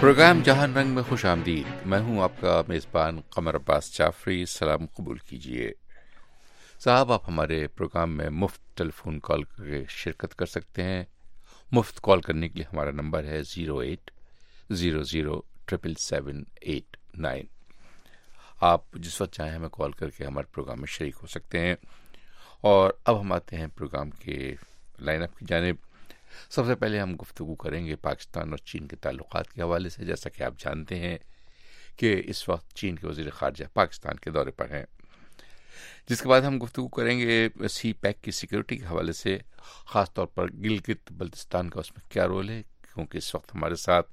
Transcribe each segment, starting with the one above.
Programme جہان رنگ میں خوش آمدید. میں ہوں آپ کا میزبان قمر عباس جعفری. سلام قبول کیجیے. صاحب، آپ ہمارے پروگرام میں مفت ٹیلی فون کال کر کے شرکت کر سکتے ہیں. مفت کال کرنے کے لیے ہمارا نمبر ہے 0800-777-889. آپ جس وقت چاہیں ہمیں کال کر کے ہمارے پروگرام میں شریک ہو سکتے ہیں. اور اب ہم آتے ہیں پروگرام کے لائن اپ کی جانب. سب سے پہلے ہم گفتگو کریں گے پاکستان اور چین کے تعلقات کے حوالے سے. جیسا کہ آپ جانتے ہیں کہ اس وقت چین کے وزیر خارجہ پاکستان کے دورے پر ہیں، جس کے بعد ہم گفتگو کریں گے سی پیک کی سیکورٹی کے حوالے سے، خاص طور پر گلگت بلتستان کا اس میں کیا رول ہے، کیونکہ اس وقت ہمارے ساتھ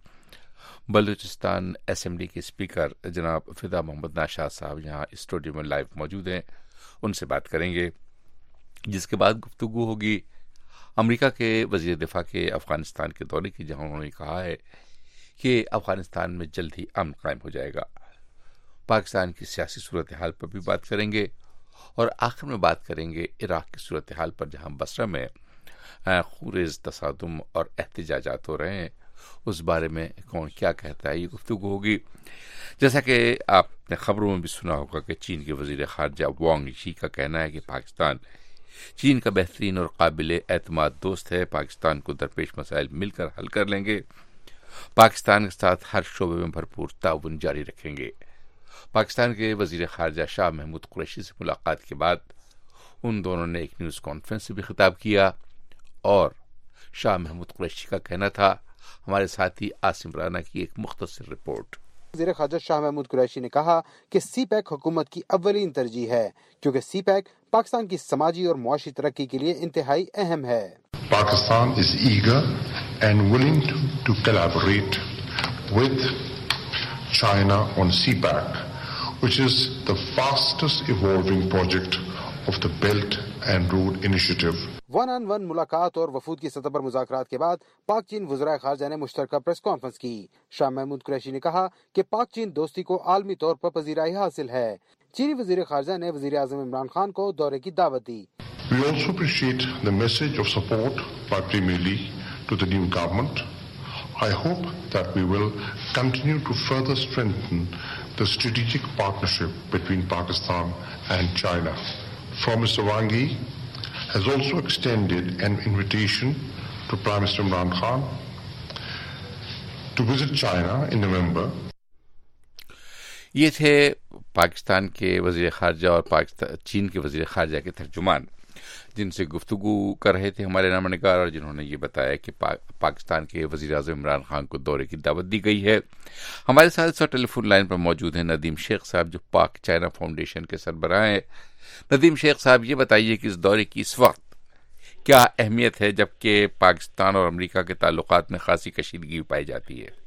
بلوچستان اسمبلی کے اسپیکر جناب فدا محمد ناشاد صاحب یہاں اسٹوڈیو میں لائیو موجود ہیں. ان سے بات کریں گے. جس کے بعد گفتگو ہوگی امریکہ کے وزیر دفاع کے افغانستان کے دورے کی، جہاں انہوں نے کہا ہے کہ افغانستان میں جلد ہی امن قائم ہو جائے گا. پاکستان کی سیاسی صورتحال پر بھی بات کریں گے، اور آخر میں بات کریں گے عراق کی صورتحال پر، جہاں بصرہ میں خونریز تصادم اور احتجاجات ہو رہے ہیں. اس بارے میں کون کیا کہتا ہے، یہ گفتگو ہوگی. جیسا کہ آپ نے خبروں میں بھی سنا ہوگا کہ چین کے وزیر خارجہ وانگ یی کا کہنا ہے کہ پاکستان چین کا بہترین اور قابل اعتماد دوست ہے. پاکستان کو درپیش مسائل مل کر حل کر لیں گے. پاکستان کے ساتھ ہر شعبے میں بھرپور تعاون جاری رکھیں گے. پاکستان کے وزیر خارجہ شاہ محمود قریشی سے ملاقات کے بعد ان دونوں نے ایک نیوز کانفرنس سے بھی خطاب کیا، اور شاہ محمود قریشی کا کہنا تھا. ہمارے ساتھی عاصم رانا کی ایک مختصر رپورٹ. وزیر خارجہ شاہ محمود قریشی نے کہا کہ سی پیک حکومت کی اولین ترجیح ہے، کیونکہ سی پیک پاکستان کی سماجی اور معاشی ترقی کے لیے انتہائی اہم ہے. Pakistan is eager and willing to collaborate with China on CPAC, which is the fastest evolving project of the Belt and Road Initiative. 1-on-1 ملاقات اور وفود کی سطح پر مذاکرات کے بعد پاک چین وزرائے خارجہ نے مشترکہ پریس کانفرنس کی. شاہ محمود قریشی نے کہا کہ پاک چین دوستی کو عالمی طور پر پذیرائی حاصل ہے. چینی وزیر خارجہ نے وزیر اعظم عمران خان کو دورے کی دعوت دی. We also appreciate the message of support by Premier Lee to the new government. I hope that we will continue to further strengthen the strategic partnership between Pakistan and China. From Mr. Wang Yi has also extended an invitation to Prime Minister Imran Khan to visit China in November. یہ تھے پاکستان کے وزیر خارجہ اور چین کے وزیر خارجہ کے ترجمان، جن سے گفتگو کر رہے تھے ہمارے نامہ نگار، اور جنہوں نے یہ بتایا کہ پاکستان کے وزیر اعظم عمران خان کو دورے کی دعوت دی گئی ہے. ہمارے ساتھ ٹیلی فون لائن پر موجود ہیں ندیم شیخ صاحب، جو پاک چائنا فاؤنڈیشن کے سربراہ ہیں. ندیم شیخ صاحب، یہ بتائیے کہ اس دورے کی اس وقت کیا اہمیت ہے، جبکہ پاکستان اور امریکہ کے تعلقات میں خاصی کشیدگی پائی جاتی ہے؟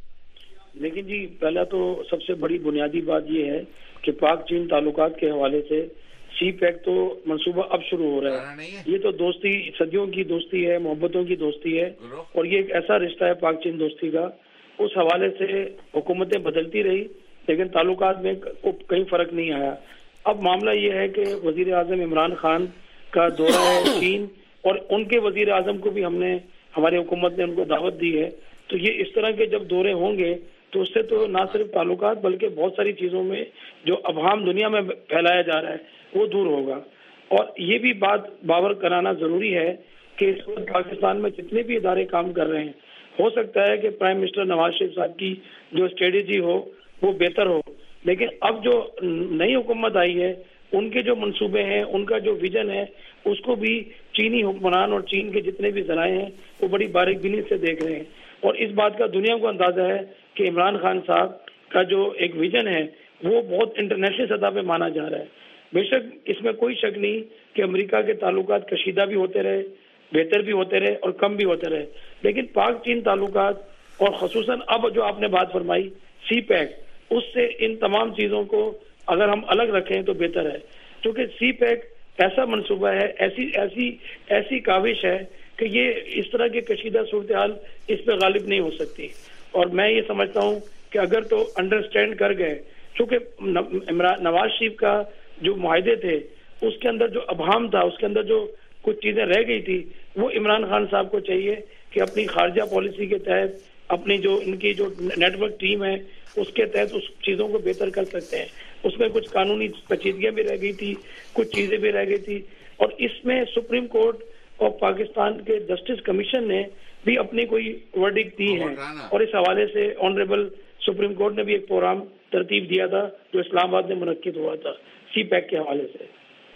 لیکن جی، پہلا تو سب سے بڑی بنیادی بات یہ ہے کہ پاک چین تعلقات کے حوالے سے سی پیک تو منصوبہ اب شروع ہو رہا ہے. یہ تو دوستی صدیوں کی دوستی ہے، محبتوں کی دوستی ہے، اور یہ ایک ایسا رشتہ ہے پاک چین دوستی کا. اس حوالے سے حکومتیں بدلتی رہی لیکن تعلقات میں کہیں فرق نہیں آیا. اب معاملہ یہ ہے کہ وزیر اعظم عمران خان کا دورہ ہے چین، اور ان کے وزیر اعظم کو بھی ہماری حکومت نے ان کو دعوت دی ہے. تو یہ اس طرح کے جب دورے ہوں گے تو اس سے تو نہ صرف تعلقات بلکہ بہت ساری چیزوں میں جو ابہام دنیا میں پھیلایا جا رہا ہے وہ دور ہوگا. اور یہ بھی بات باور کرانا ضروری ہے کہ اس وقت پاکستان میں جتنے بھی ادارے کام کر رہے ہیں، ہو سکتا ہے کہ پرائم منسٹر نواز شریف صاحب کی جو اسٹریٹجی ہو وہ بہتر ہو، لیکن اب جو نئی حکومت آئی ہے ان کے جو منصوبے ہیں، ان کا جو ویژن ہے، اس کو بھی چینی حکمران اور چین کے جتنے بھی ذرائع ہیں وہ بڑی باریک بینی سے دیکھ رہے ہیں. اور اس بات کا دنیا کو اندازہ ہے کہ عمران خان صاحب کا جو ایک ویژن ہے وہ بہت انٹرنیشنل سطح پہ مانا جا رہا ہے. بے شک اس میں کوئی شک نہیں کہ امریکہ کے تعلقات کشیدہ بھی ہوتے رہے، بہتر بھی ہوتے رہے اور کم بھی ہوتے رہے، لیکن پاک چین تعلقات اور خصوصاً اب جو آپ نے بات فرمائی سی پیک، اس سے ان تمام چیزوں کو اگر ہم الگ رکھیں تو بہتر ہے. کیونکہ سی پیک ایسا منصوبہ ہے، ایسی کاوش ہے کہ یہ اس طرح کی کشیدہ صورتحال اس پہ غالب نہیں ہو سکتی. اور میں یہ سمجھتا ہوں کہ اگر تو انڈرسٹینڈ کر گئے، چونکہ نواز شریف کا جو معاہدے تھے اس کے اندر جو ابہام تھا، اس کے اندر جو کچھ چیزیں رہ گئی تھی، وہ عمران خان صاحب کو چاہیے کہ اپنی خارجہ پالیسی کے تحت اپنی جو ان کی جو نیٹ ورک ٹیم ہے اس کے تحت اس چیزوں کو بہتر کر سکتے ہیں. اس میں کچھ قانونی پیچیدگیاں بھی رہ گئی تھی, کچھ چیزیں بھی رہ گئی تھی, اور اس میں سپریم کورٹ اور پاکستان کے جسٹس کمیشن نے بھی اپنی کوئی ورڈکٹ دی ہے, اور اس حوالے سے آنریبل سپریم کورٹ نے بھی ایک پروگرام ترتیب دیا تھا جو اسلام آباد میں منعقد ہوا تھا سی پیک کے حوالے سے.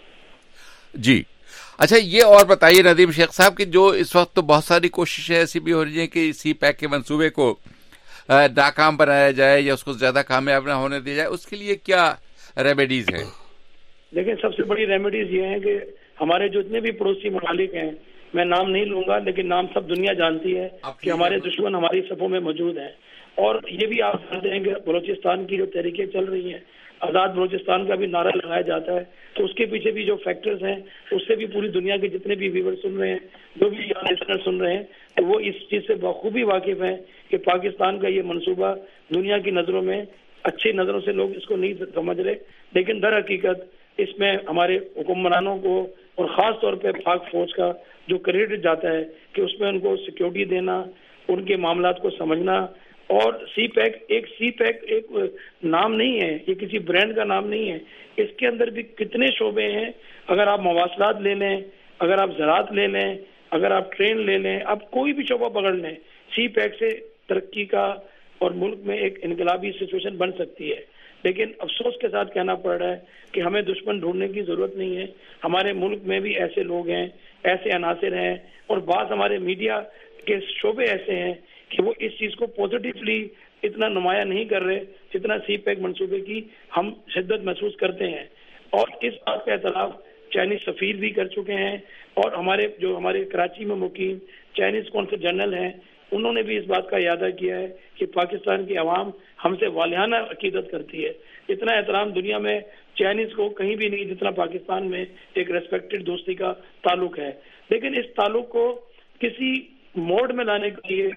جی اچھا, یہ اور بتائیے ندیم شیخ صاحب کہ جو اس وقت تو بہت ساری کوششیں ایسی بھی ہو رہی ہیں کہ سی پیک کے منصوبے کو ناکام بنایا جائے یا اس کو زیادہ کامیاب نہ ہونے دیا جائے, اس کے لیے کیا ریمیڈیز ہیں؟ دیکھیں, سب سے بڑی ریمیڈیز یہ ہیں کہ ہمارے جو اتنے بھی پڑوسی ممالک ہیں, میں نام نہیں لوں گا لیکن نام سب دنیا جانتی ہے کہ ہمارے دشمن ہماری صفوں میں موجود ہیں. اور یہ بھی آپ جانتے ہیں کہ بلوچستان کی جو تحریکیں چل رہی ہیں, آزاد بلوچستان کا بھی نعرہ لگایا جاتا ہے, تو اس کے پیچھے بھی جو فیکٹرز ہیں اس سے بھی پوری دنیا کے جتنے بھی ویور سن رہے ہیں, جو بھی لسنر سن رہے ہیں, تو وہ اس چیز سے بخوبی واقف ہیں کہ پاکستان کا یہ منصوبہ دنیا کی نظروں میں اچھی نظروں سے لوگ اس کو نہیں سمجھ رہے, لیکن در حقیقت اس میں ہمارے حکمرانوں کو اور خاص طور پہ پاک فوج کا جو کریڈٹ جاتا ہے کہ اس میں ان کو سیکیورٹی دینا, ان کے معاملات کو سمجھنا. اور سی پیک ایک نام نہیں ہے, یہ کسی برانڈ کا نام نہیں ہے, اس کے اندر بھی کتنے شعبے ہیں. اگر آپ مواصلات لے لیں, اگر آپ زراعت لے لیں, اگر آپ ٹرین لے لیں, آپ کوئی بھی شعبہ پکڑ لیں, سی پیک سے ترقی کا اور ملک میں ایک انقلابی سچویشن بن سکتی ہے. لیکن افسوس کے ساتھ کہنا پڑ رہا ہے کہ ہمیں دشمن ڈھونڈنے کی ضرورت نہیں ہے. ہمارے ملک میں بھی ایسے لوگ ہیں, ایسے عناصر ہیں, اور بعض ہمارے میڈیا کے شعبے ایسے ہیں کہ وہ اس چیز کو پوزیٹیولی اتنا نمایاں نہیں کر رہے جتنا سی پیک منصوبے کی ہم شدت محسوس کرتے ہیں. اور اس بات کا اعتراف چائنیز سفیر بھی کر چکے ہیں, اور ہمارے کراچی میں مقیم چائنیز کونسل جنرل ہیں, انہوں نے بھی اس بات کا اعادہ کیا ہے کہ پاکستان کی عوام ہم سے والہانہ عقیدت کرتی ہے. اتنا احترام دنیا میں چائنیز کو کہیں بھی نہیں جتنا پاکستان میں ایک ریسپیکٹڈ دوستی کا تعلق ہے. لیکن اس تعلق کو کسی موڈ میں لانے کے لیے,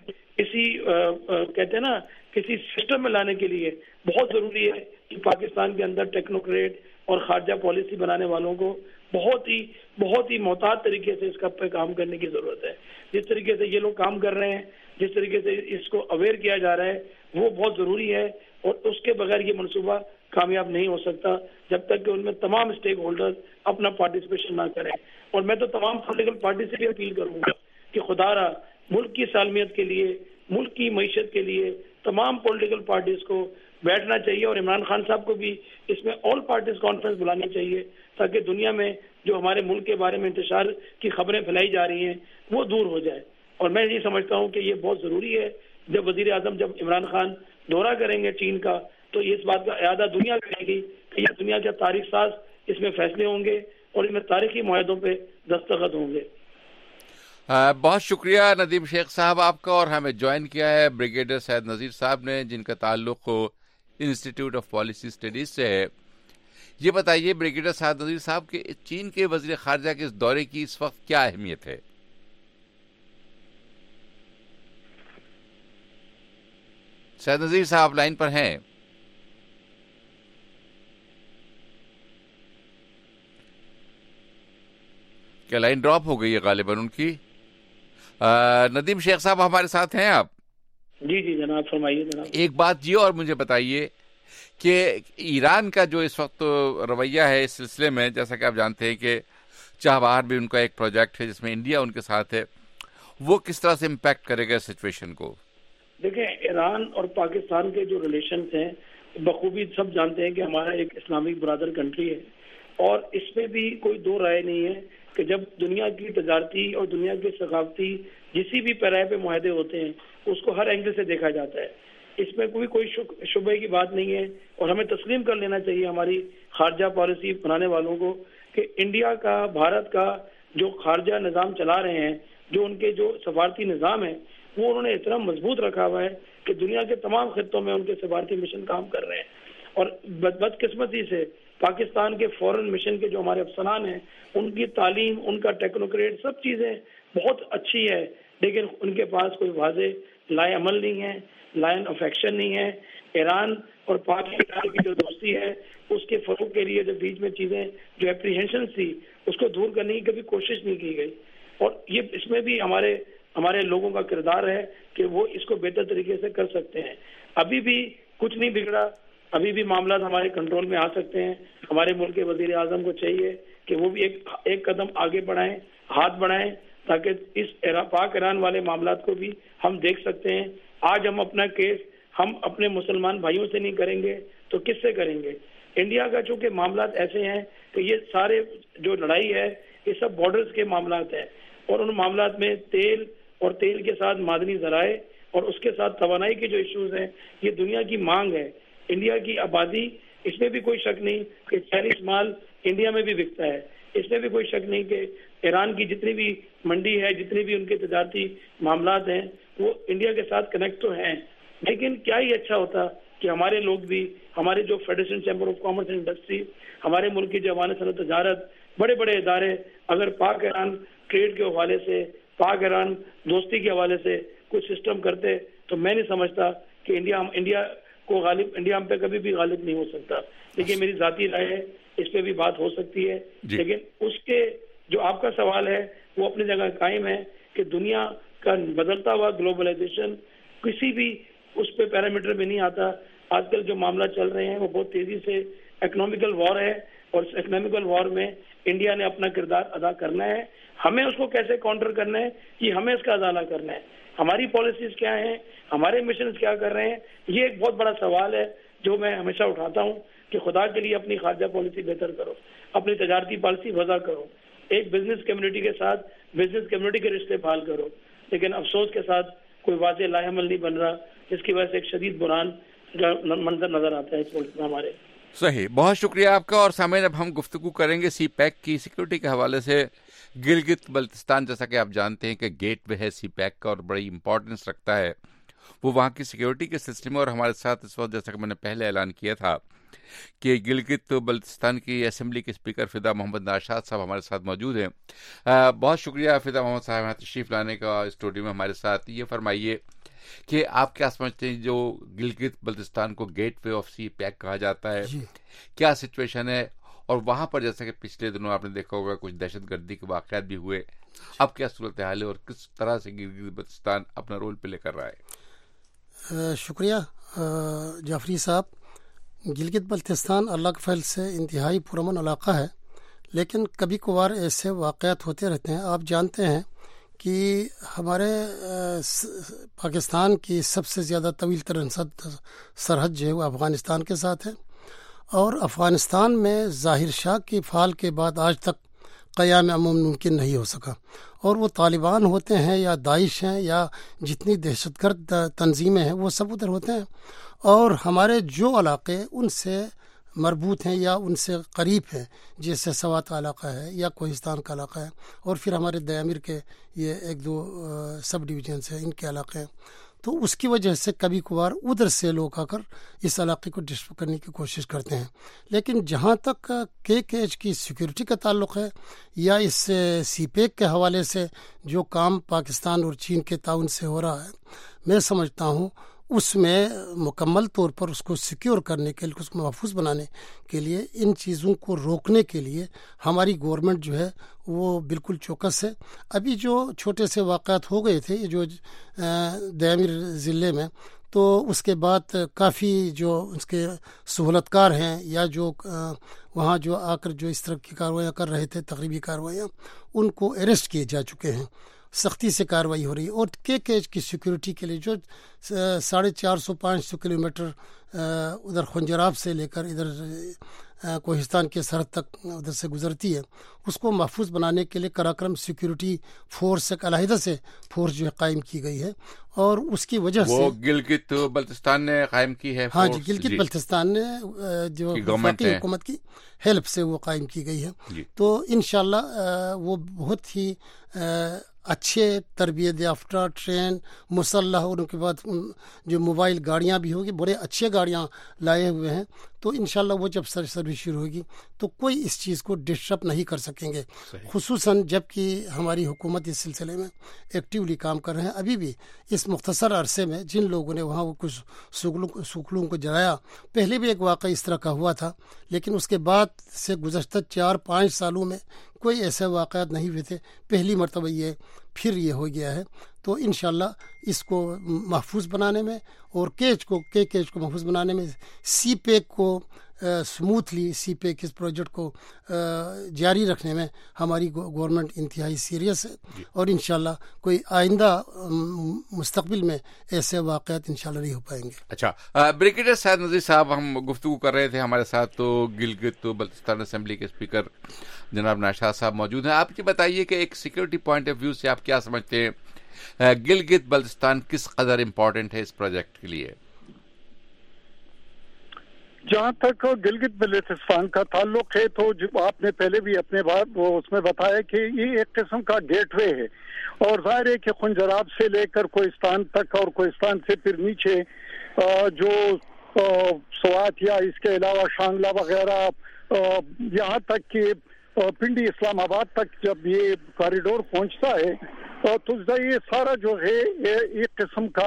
کہتے ہیں نا کسی سسٹم میں لانے کے لیے بہت ضروری ہے کہ پاکستان کے اندر ٹیکنوکریٹ اور خارجہ پالیسی بنانے والوں کو بہت ہی محتاط طریقے سے اس کا پہ کام کرنے کی ضرورت ہے. جس طریقے سے یہ لوگ کام کر رہے ہیں, جس طریقے سے اس کو اویئر کیا جا رہا ہے, وہ بہت ضروری ہے, اور اس کے بغیر یہ منصوبہ کامیاب نہیں ہو سکتا جب تک کہ ان میں تمام اسٹیک ہولڈرز اپنا پارٹیسپیشن نہ کریں. اور میں تو تمام پولیٹیکل پارٹی سے بھی اپیل کروں گا کہ خدا را ملک کی سالمیت کے لیے, ملک کی معیشت کے لیے تمام پولیٹیکل پارٹیز کو بیٹھنا چاہیے, اور عمران خان صاحب کو بھی اس میں آل پارٹیز کانفرنس بلانی چاہیے تاکہ دنیا میں جو ہمارے ملک کے بارے میں انتشار کی خبریں پھیلائی جا رہی ہیں وہ دور ہو جائے. اور میں یہ سمجھتا ہوں کہ یہ بہت ضروری ہے. جب وزیر اعظم جب عمران خان دورہ کریں گے چین کا, تو اس بات کا اعادہ دنیا کرے گی کہ یہ دنیا کے تاریخ ساز اس میں فیصلے ہوں گے اور ان میں تاریخی معاہدوں پہ دستخط ہوں گے. بہت شکریہ ندیم شیخ صاحب آپ کا. اور ہمیں جوائن کیا ہے بریگیڈیئر سید نذیر صاحب نے, جن کا تعلق انسٹیٹیوٹ آف پالیسی اسٹڈیز سے ہے. یہ بتائیے بریگیڈیئر سید نذیر صاحب کہ چین کے وزیر خارجہ کے اس دورے کی اس وقت کیا اہمیت ہے؟ سید نذیر صاحب لائن پر ہیں؟ کیا لائن ڈراپ ہو گئی ہے غالباً ان کی؟ ندیم شیخ صاحب ہمارے ساتھ ہیں آپ؟ جی جناب, فرمائیے جناب. ایک بات یہ اور مجھے بتائیے کہ ایران کا جو اس وقت رویہ ہے اس سلسلے میں, جیسا کہ آپ جانتے ہیں کہ چابہار بھی ان کا ایک پروجیکٹ ہے جس میں انڈیا ان کے ساتھ ہے, وہ کس طرح سے امپیکٹ کرے گا سچویشن کو؟ دیکھیں, ایران اور پاکستان کے جو ریلیشنز ہیں بخوبی سب جانتے ہیں کہ ہمارا ایک اسلامک برادر کنٹری ہے, اور اس میں بھی کوئی دو رائے نہیں ہے کہ جب دنیا کی تجارتی اور دنیا کے ثقافتی جسی بھی پیرائے پہ معاہدے ہوتے ہیں اس کو ہر اینگل سے دیکھا جاتا ہے. اس میں کوئی شبہ کی بات نہیں ہے, اور ہمیں تسلیم کر لینا چاہیے ہماری خارجہ پالیسی بنانے والوں کو کہ انڈیا کا, بھارت کا جو خارجہ نظام چلا رہے ہیں, جو ان کے جو سفارتی نظام ہے, وہ انہوں نے اتنا مضبوط رکھا ہوا ہے کہ دنیا کے تمام خطوں میں ان کے سفارتی مشن کام کر رہے ہیں. اور بدقسمتی سے پاکستان کے فورن مشن کے جو ہمارے افسران ہیں ان کی تعلیم, ان کا ٹیکنوکریٹ, سب چیزیں بہت اچھی ہے, لیکن ان کے پاس کوئی واضح لائن عمل نہیں ہے, لائن آف ایکشن نہیں ہے. ایران اور پاکستان کی جو دوستی ہے اس کے فروغ کے لیے جو بیچ میں چیزیں جو اپریہینشن تھی اس کو دور کرنے کی کبھی کوشش نہیں کی گئی. اور یہ اس میں بھی ہمارے ہمارے لوگوں کا کردار ہے کہ وہ اس کو بہتر طریقے سے کر سکتے ہیں. ابھی بھی کچھ نہیں بگڑا, ابھی بھی معاملات ہمارے کنٹرول میں آ سکتے ہیں. ہمارے ملک کے وزیر اعظم کو چاہیے کہ وہ بھی ایک قدم آگے بڑھائیں, ہاتھ بڑھائیں, تاکہ اس پاک ایران والے معاملات کو بھی ہم دیکھ سکتے ہیں. آج ہم اپنا کیس ہم اپنے مسلمان بھائیوں سے نہیں کریں گے تو کس سے کریں گے؟ انڈیا کا چونکہ معاملات ایسے ہیں کہ یہ سارے جو لڑائی ہے یہ سب بارڈرز کے معاملات ہیں, اور ان معاملات میں تیل اور تیل کے ساتھ معدنی ذرائع اور اس کے ساتھ توانائی کے جو ایشوز ہیں, یہ دنیا کی مانگ ہے. انڈیا کی آبادی, اس میں بھی کوئی شک نہیں کہ چائنیز مال انڈیا میں بھی بکتا ہے. اس میں بھی کوئی شک نہیں کہ ایران کی جتنی بھی منڈی ہے, جتنے بھی ان کے تجارتی معاملات ہیں, وہ انڈیا کے ساتھ کنیکٹ تو ہیں. لیکن کیا ہی اچھا ہوتا کہ ہمارے لوگ بھی, ہمارے جو federation chamber of commerce and industry, ہمارے ملک کی جو افغان صنعت تجارت, بڑے بڑے ادارے اگر پاک ایران ٹریڈ کے حوالے سے, پاک ایران دوستی کے حوالے سے کچھ سسٹم کرتے تو میں نہیں سمجھتا کہ انڈیا ہم پہ کبھی بھی غالب نہیں ہو سکتا. لیکن میری ذاتی رائے ہے, اس پہ بھی بات ہو سکتی ہے. لیکن اس کے جو آپ کا سوال ہے وہ اپنی جگہ قائم ہے کہ دنیا کا بدلتا ہوا گلوبلائزیشن کسی بھی اس پہ پیرامیٹر میں نہیں آتا. آج کل جو معاملات چل رہے ہیں وہ بہت تیزی سے اکنامیکل وار ہے, اور اس اکنامیکل وار میں انڈیا نے اپنا کردار ادا کرنا ہے. ہمیں اس کو کیسے کاؤنٹر کرنا ہے, یہ ہمیں اس کا ازالہ کرنا ہے. ہماری پالیسیز کیا ہیں, ہمارے مشنز کیا کر رہے ہیں, یہ ایک بہت بڑا سوال ہے جو میں ہمیشہ اٹھاتا ہوں کہ خدا کے لیے اپنی خارجہ پالیسی بہتر کرو, اپنی تجارتی پالیسی وضع کرو, ایک بزنس کمیونٹی کے ساتھ بزنس کمیونٹی کے رشتے بحال کرو. لیکن افسوس کے ساتھ کوئی واضح لائحہ عمل نہیں بن رہا, جس کی وجہ سے ایک شدید بحران کا منظر نظر آتا ہے اس ملک میں ہمارے. صحیح, بہت شکریہ آپ کا. اور سامعین, اب ہم گفتگو کریں گے سی پیک کی سیکورٹی کے حوالے سے. گلگت بلتستان, جیسا کہ آپ جانتے ہیں کہ گیٹ وے ہے سی پیک کا اور بڑی امپورٹنس رکھتا ہے وہ وہاں کی سیکورٹی کے سلسلے میں. اور ہمارے ساتھ اس وقت, جیسا کہ میں نے پہلے اعلان کیا تھا کہ گلگت بلتستان کی اسمبلی کے اسپیکر فدا محمد ناشاد صاحب ہمارے ساتھ موجود ہیں. بہت شکریہ فدا محمد صاحب یہاں تشریف لانے کا اسٹوڈیو میں ہمارے ساتھ. یہ فرمائیے کہ آپ کیا سمجھتے ہیں, جو گلگت بلتستان کو gateway of CPEC کہا جاتا ہے, کیا سچویشن ہے؟ اور وہاں پر جیسا کہ پچھلے دنوں آپ نے دیکھا ہوگا کچھ دہشت گردی کے واقعات بھی ہوئے, اب کیا صورتحال ہے اور کس طرح سے گلگت بلتستان اپنا رول پلے کر رہا ہے؟ شکریہ جعفری صاحب. گلگت بلتستان اللہ کے فضل سے انتہائی پرامن علاقہ ہے, لیکن کبھی کبھار ایسے واقعات ہوتے رہتے ہیں. آپ جانتے ہیں کہ ہمارے پاکستان کی سب سے زیادہ طویل ترین سرحد جو ہے وہ افغانستان کے ساتھ ہے, اور افغانستان میں ظاہر شاہ کی فال کے بعد آج تک قیام امن ممکن نہیں ہو سکا. اور وہ طالبان ہوتے ہیں یا داعش ہیں یا جتنی دہشت گرد تنظیمیں ہیں وہ سب ادھر ہوتے ہیں, اور ہمارے جو علاقے ان سے مربوط ہیں یا ان سے قریب ہیں, جیسے سوات کا علاقہ ہے یا کوہستان کا علاقہ ہے, اور پھر ہمارے دیامیر کے یہ ایک دو سب ڈویژنس ہیں, ان کے علاقے ہیں. تو اس کی وجہ سے کبھی کبھار ادھر سے لوگ آ کر اس علاقے کو ڈسٹرب کرنے کی کوشش کرتے ہیں. لیکن جہاں تک KKH کی سیکورٹی کا تعلق ہے یا اس سی پیک کے حوالے سے جو کام پاکستان اور چین کے تعاون سے ہو رہا ہے, میں سمجھتا ہوں اس میں مکمل طور پر اس کو سیکیور کرنے کے لیے, اس کو محفوظ بنانے کے لیے, ان چیزوں کو روکنے کے لیے ہماری گورنمنٹ جو ہے وہ بالکل چوکس ہے. ابھی جو چھوٹے سے واقعات ہو گئے تھے جو دیامیر ضلع میں, تو اس کے بعد کافی جو اس کے سہولت کار ہیں یا جو وہاں جو آ کر جو اس طرح کی کارروائیاں کر رہے تھے, تقریبی کارروائیاں, ان کو اریسٹ کیے جا چکے ہیں. سختی سے کارروائی ہو رہی ہے. اور KKH کی سیکورٹی کے لیے جو 450-500 کلومیٹر ادھر خنجراب سے لے کر ادھر کوہستان کے سرحد تک ادھر سے گزرتی ہے, اس کو محفوظ بنانے کے لیے کراکرم سیکورٹی فورس ایک علیحدہ سے فورس جو ہے قائم کی گئی ہے. اور اس کی وجہ سے وہ گلگت بلتستان نے قائم کی ہے. ہاں جی, گلگت بلتستان نے جو وفاقی حکومت کی ہیلپ سے وہ قائم کی گئی ہے. تو انشاءاللہ وہ بہت ہی اچھے تربیت یافتہ ٹرین مسلح, اور ان کے بعد جو موبائل گاڑیاں بھی ہوگی, بڑے اچھے گاڑیاں لائے ہوئے ہیں. تو انشاءاللہ وہ جب سروس شروع ہوگی تو کوئی اس چیز کو ڈسٹرب نہیں کر سکیں گے. خصوصاً جب کہ ہماری حکومت اس سلسلے میں ایکٹیولی کام کر رہے ہیں. ابھی بھی اس مختصر عرصے میں جن لوگوں نے وہاں وہ کچھ سکلوں کو جلایا, پہلے بھی ایک واقعہ اس طرح کا ہوا تھا, لیکن اس کے بعد سے گزشتہ 4-5 سالوں میں کوئی ایسے واقعات نہیں ہوئے تھے. پہلی مرتبہ یہ ہو گیا ہے. تو انشاءاللہ اس کو محفوظ بنانے میں اور کیچ کو محفوظ بنانے میں سی پیک کو سموتھلی سی پیک اس پروجیکٹ کو جاری رکھنے میں ہماری گورنمنٹ انتہائی سیریس ہے اور انشاءاللہ کوئی آئندہ مستقبل میں ایسے واقعات انشاءاللہ نہیں ہو پائیں گے. اچھا بریگیڈیئر سعد نذیر صاحب، ہم گفتگو کر رہے تھے، ہمارے ساتھ تو گلگت بلتستان اسمبلی کے اسپیکر جناب نوشاد صاحب موجود ہیں. آپ یہ بتائیے کہ ایک سیکورٹی پوائنٹ آف ویو سے آپ کیا سمجھتے ہیں گلگت بلتستان کس قدر امپورٹنٹ ہے اس پروجیکٹ کے لیے؟ جہاں تک گلگت بلتستان کا تعلق ہے تو آپ نے پہلے بھی اپنے بات اس میں بتایا کہ یہ ایک قسم کا گیٹ وے ہے، اور ظاہر ہے کہ خنجراب سے لے کر کوہستان تک اور کوہستان سے پھر نیچے جو سوات یا اس کے علاوہ شانگلہ وغیرہ یہاں تک کہ پنڈی اسلام آباد تک جب یہ کاریڈور پہنچتا ہے تو یہ سارا جو ہے ایک قسم کا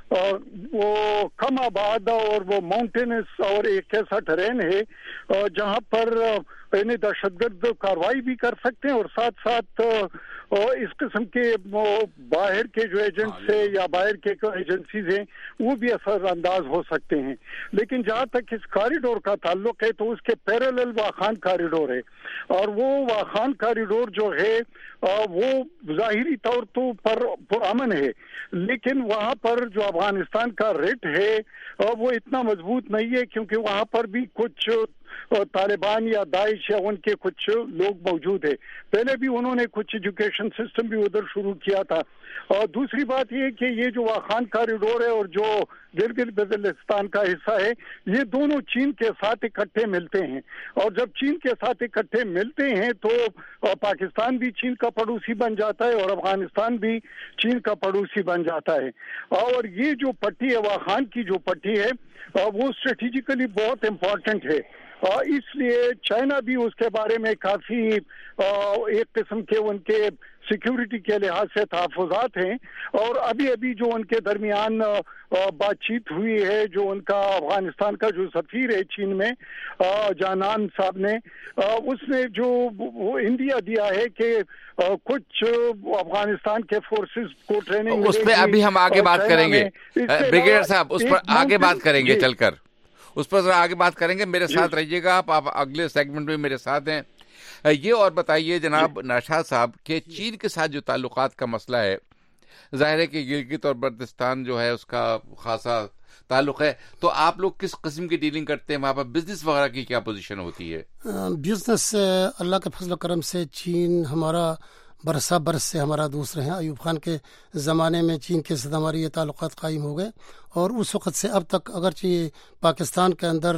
وہ کم آباد اور وہ ماؤنٹینس اور ایک ایسا ٹرین ہے جہاں پر یعنی دہشت گرد کاروائی بھی کر سکتے ہیں اور ساتھ ساتھ اس قسم کے باہر کے جو ایجنٹس ہیں یا باہر کے ایجنسیز ہیں وہ بھی اثر انداز ہو سکتے ہیں. لیکن جہاں تک اس کاریڈور کا تعلق ہے تو اس کے پیرالل واخان کاریڈور ہے، اور وہ واخان کاریڈور جو ہے وہ ظاہری طور تو پرامن ہے، لیکن وہاں پر جو افغانستان کا ریٹ ہے وہ اتنا مضبوط نہیں ہے، کیونکہ وہاں پر بھی کچھ طالبان یا داعش یا ان کے کچھ لوگ موجود ہیں. پہلے بھی انہوں نے کچھ ایجوکیشن سسٹم بھی ادھر شروع کیا تھا. اور دوسری بات یہ کہ یہ جو واخان کاریڈور ہے اور جو گلگت بلتستان کا حصہ ہے یہ دونوں چین کے ساتھ اکٹھے ملتے ہیں، اور جب چین کے ساتھ اکٹھے ملتے ہیں تو پاکستان بھی چین کا پڑوسی بن جاتا ہے اور افغانستان بھی چین کا پڑوسی بن جاتا ہے. اور یہ جو پٹی ہے واخان کی جو پٹی ہے وہ اسٹریٹجیکلی بہت امپورٹنٹ ہے، اس لیے چائنا بھی اس کے بارے میں کافی ایک قسم کے ان کے سیکیورٹی کے لحاظ سے تحفظات ہیں. اور ابھی جو ان کے درمیان بات چیت ہوئی ہے، جو ان کا افغانستان کا جو سفیر ہے چین میں جانان صاحب نے، اس نے جو انڈیا دیا ہے کہ کچھ افغانستان کے فورسز کو ٹریننگ، اس پہ ابھی ہم آگے بات کریں گے بریگیڈیئر صاحب، اس پر آگے بات کریں گے، چل کر اس پر آگے بات کریں گے. میرے ساتھ رہیے گا آپ اگلے سیگمنٹ میں میرے ساتھ ہیں. یہ اور بتائیے جناب نوشاد صاحب کہ چین کے ساتھ جو تعلقات کا مسئلہ ہے، ظاہر ہے کہ گلگت اور بلتستان جو ہے اس کا خاصا تعلق ہے، تو آپ لوگ کس قسم کی ڈیلنگ کرتے ہیں وہاں پر؟ بزنس وغیرہ کی کیا پوزیشن ہوتی ہے؟ بزنس اللہ کے فضل و کرم سے چین ہمارا برس سے ہمارا دوست رہے ہیں. ایوب خان کے زمانے میں چین کے ساتھ ہماری یہ تعلقات قائم ہو گئے، اور اس وقت سے اب تک اگرچہ پاکستان کے اندر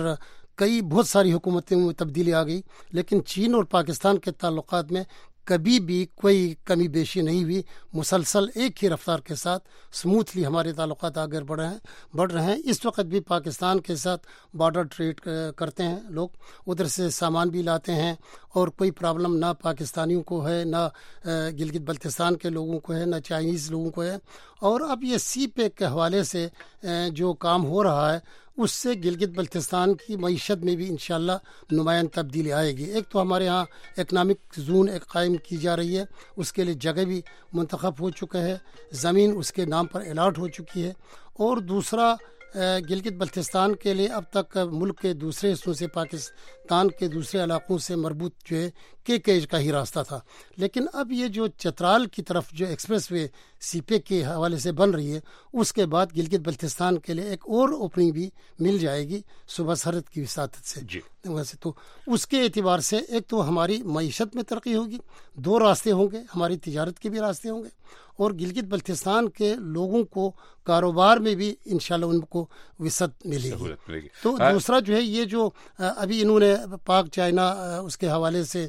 بہت ساری حکومتیں میں تبدیلی آ گئی، لیکن چین اور پاکستان کے تعلقات میں کبھی بھی کوئی کمی بیشی نہیں ہوئی. مسلسل ایک ہی رفتار کے ساتھ سموتھلی ہمارے تعلقات آگے بڑھ رہے ہیں. اس وقت بھی پاکستان کے ساتھ بارڈر ٹریڈ کرتے ہیں لوگ، ادھر سے سامان بھی لاتے ہیں، اور کوئی پرابلم نہ پاکستانیوں کو ہے، نہ گلگت بلتستان کے لوگوں کو ہے، نہ چائنیز لوگوں کو ہے. اور اب یہ سی پیک کے حوالے سے جو کام ہو رہا ہے اس سے گلگت بلتستان کی معیشت میں بھی انشاءاللہ نمایاں تبدیلی آئے گی. ایک تو ہمارے ہاں اکنامک زون ایک قائم کی جا رہی ہے، اس کے لیے جگہ بھی منتخب ہو چکا ہے، زمین اس کے نام پر الاٹ ہو چکی ہے. اور دوسرا گلگت بلتستان کے لیے اب تک ملک کے دوسرے حصوں سے، پاکستان کے دوسرے علاقوں سے مربوط جو ہے کیج کا ہی راستہ تھا. لیکن اب یہ جو چترال کی طرف جو ایکسپریس وے سی پے کے حوالے سے بن رہی ہے، اس کے بعد گلگت بلتستان کے لیے ایک اور اوپننگ بھی مل جائے گی صوبہ سرحد کی وساطت سے. ویسے تو اس کے اعتبار سے ایک تو ہماری معیشت میں ترقی ہوگی، دو راستے ہوں گے، ہماری تجارت کے بھی راستے ہوں گے، اور گلگت بلتستان کے لوگوں کو کاروبار میں بھی انشاءاللہ ان کو وسعت ملے گی. تو دوسرا جو ہے یہ جو ابھی انہوں نے پاک چائنا اس کے حوالے سے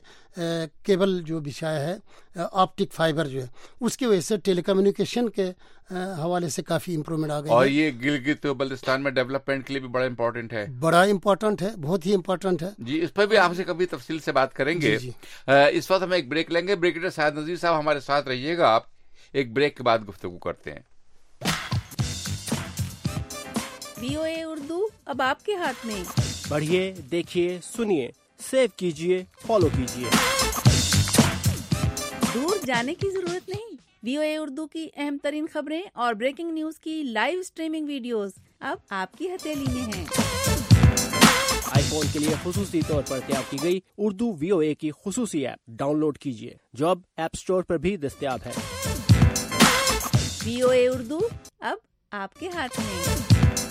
کیبل جو بچھایا ہے، آپٹک فائبر جو ہے، اس کی وجہ سے ٹیلی کمیونیکیشن کے حوالے سے کافی امپرومنٹ آ گئی. اور یہ گلگت بلتستان میں ڈیولپمنٹ کے لیے بھی بڑا امپورٹنٹ ہے، بہت ہی امپورٹنٹ ہے. جی اس پر بھی آپ سے کبھی تفصیل سے بات کریں گے. اس وقت ہم ایک بریک لیں گے. بریگیڈیئر سعد نذیر صاحب ہمارے ساتھ رہیے گا، آپ ایک بریک کے بعد گفتگو کرتے ہیں. VOA اردو اب آپ کے ہاتھ میں. پڑھیے، دیکھیے، سنیے، سیو کیجیے، فالو کیجیے. دور جانے کی ضرورت نہیں، VOA उर्दू की अहम तरीन खबरें और ब्रेकिंग न्यूज की लाइव स्ट्रीमिंग वीडियोस अब आपकी हथेली में हैं। आईफोन के लिए खुसूसी तौर पर तैयार की गई उर्दू VOA की खुसूसी ऐप डाउनलोड कीजिए जो अब ऐप स्टोर पर भी दस्तयाब है। VOA उर्दू अब आपके हाथ में।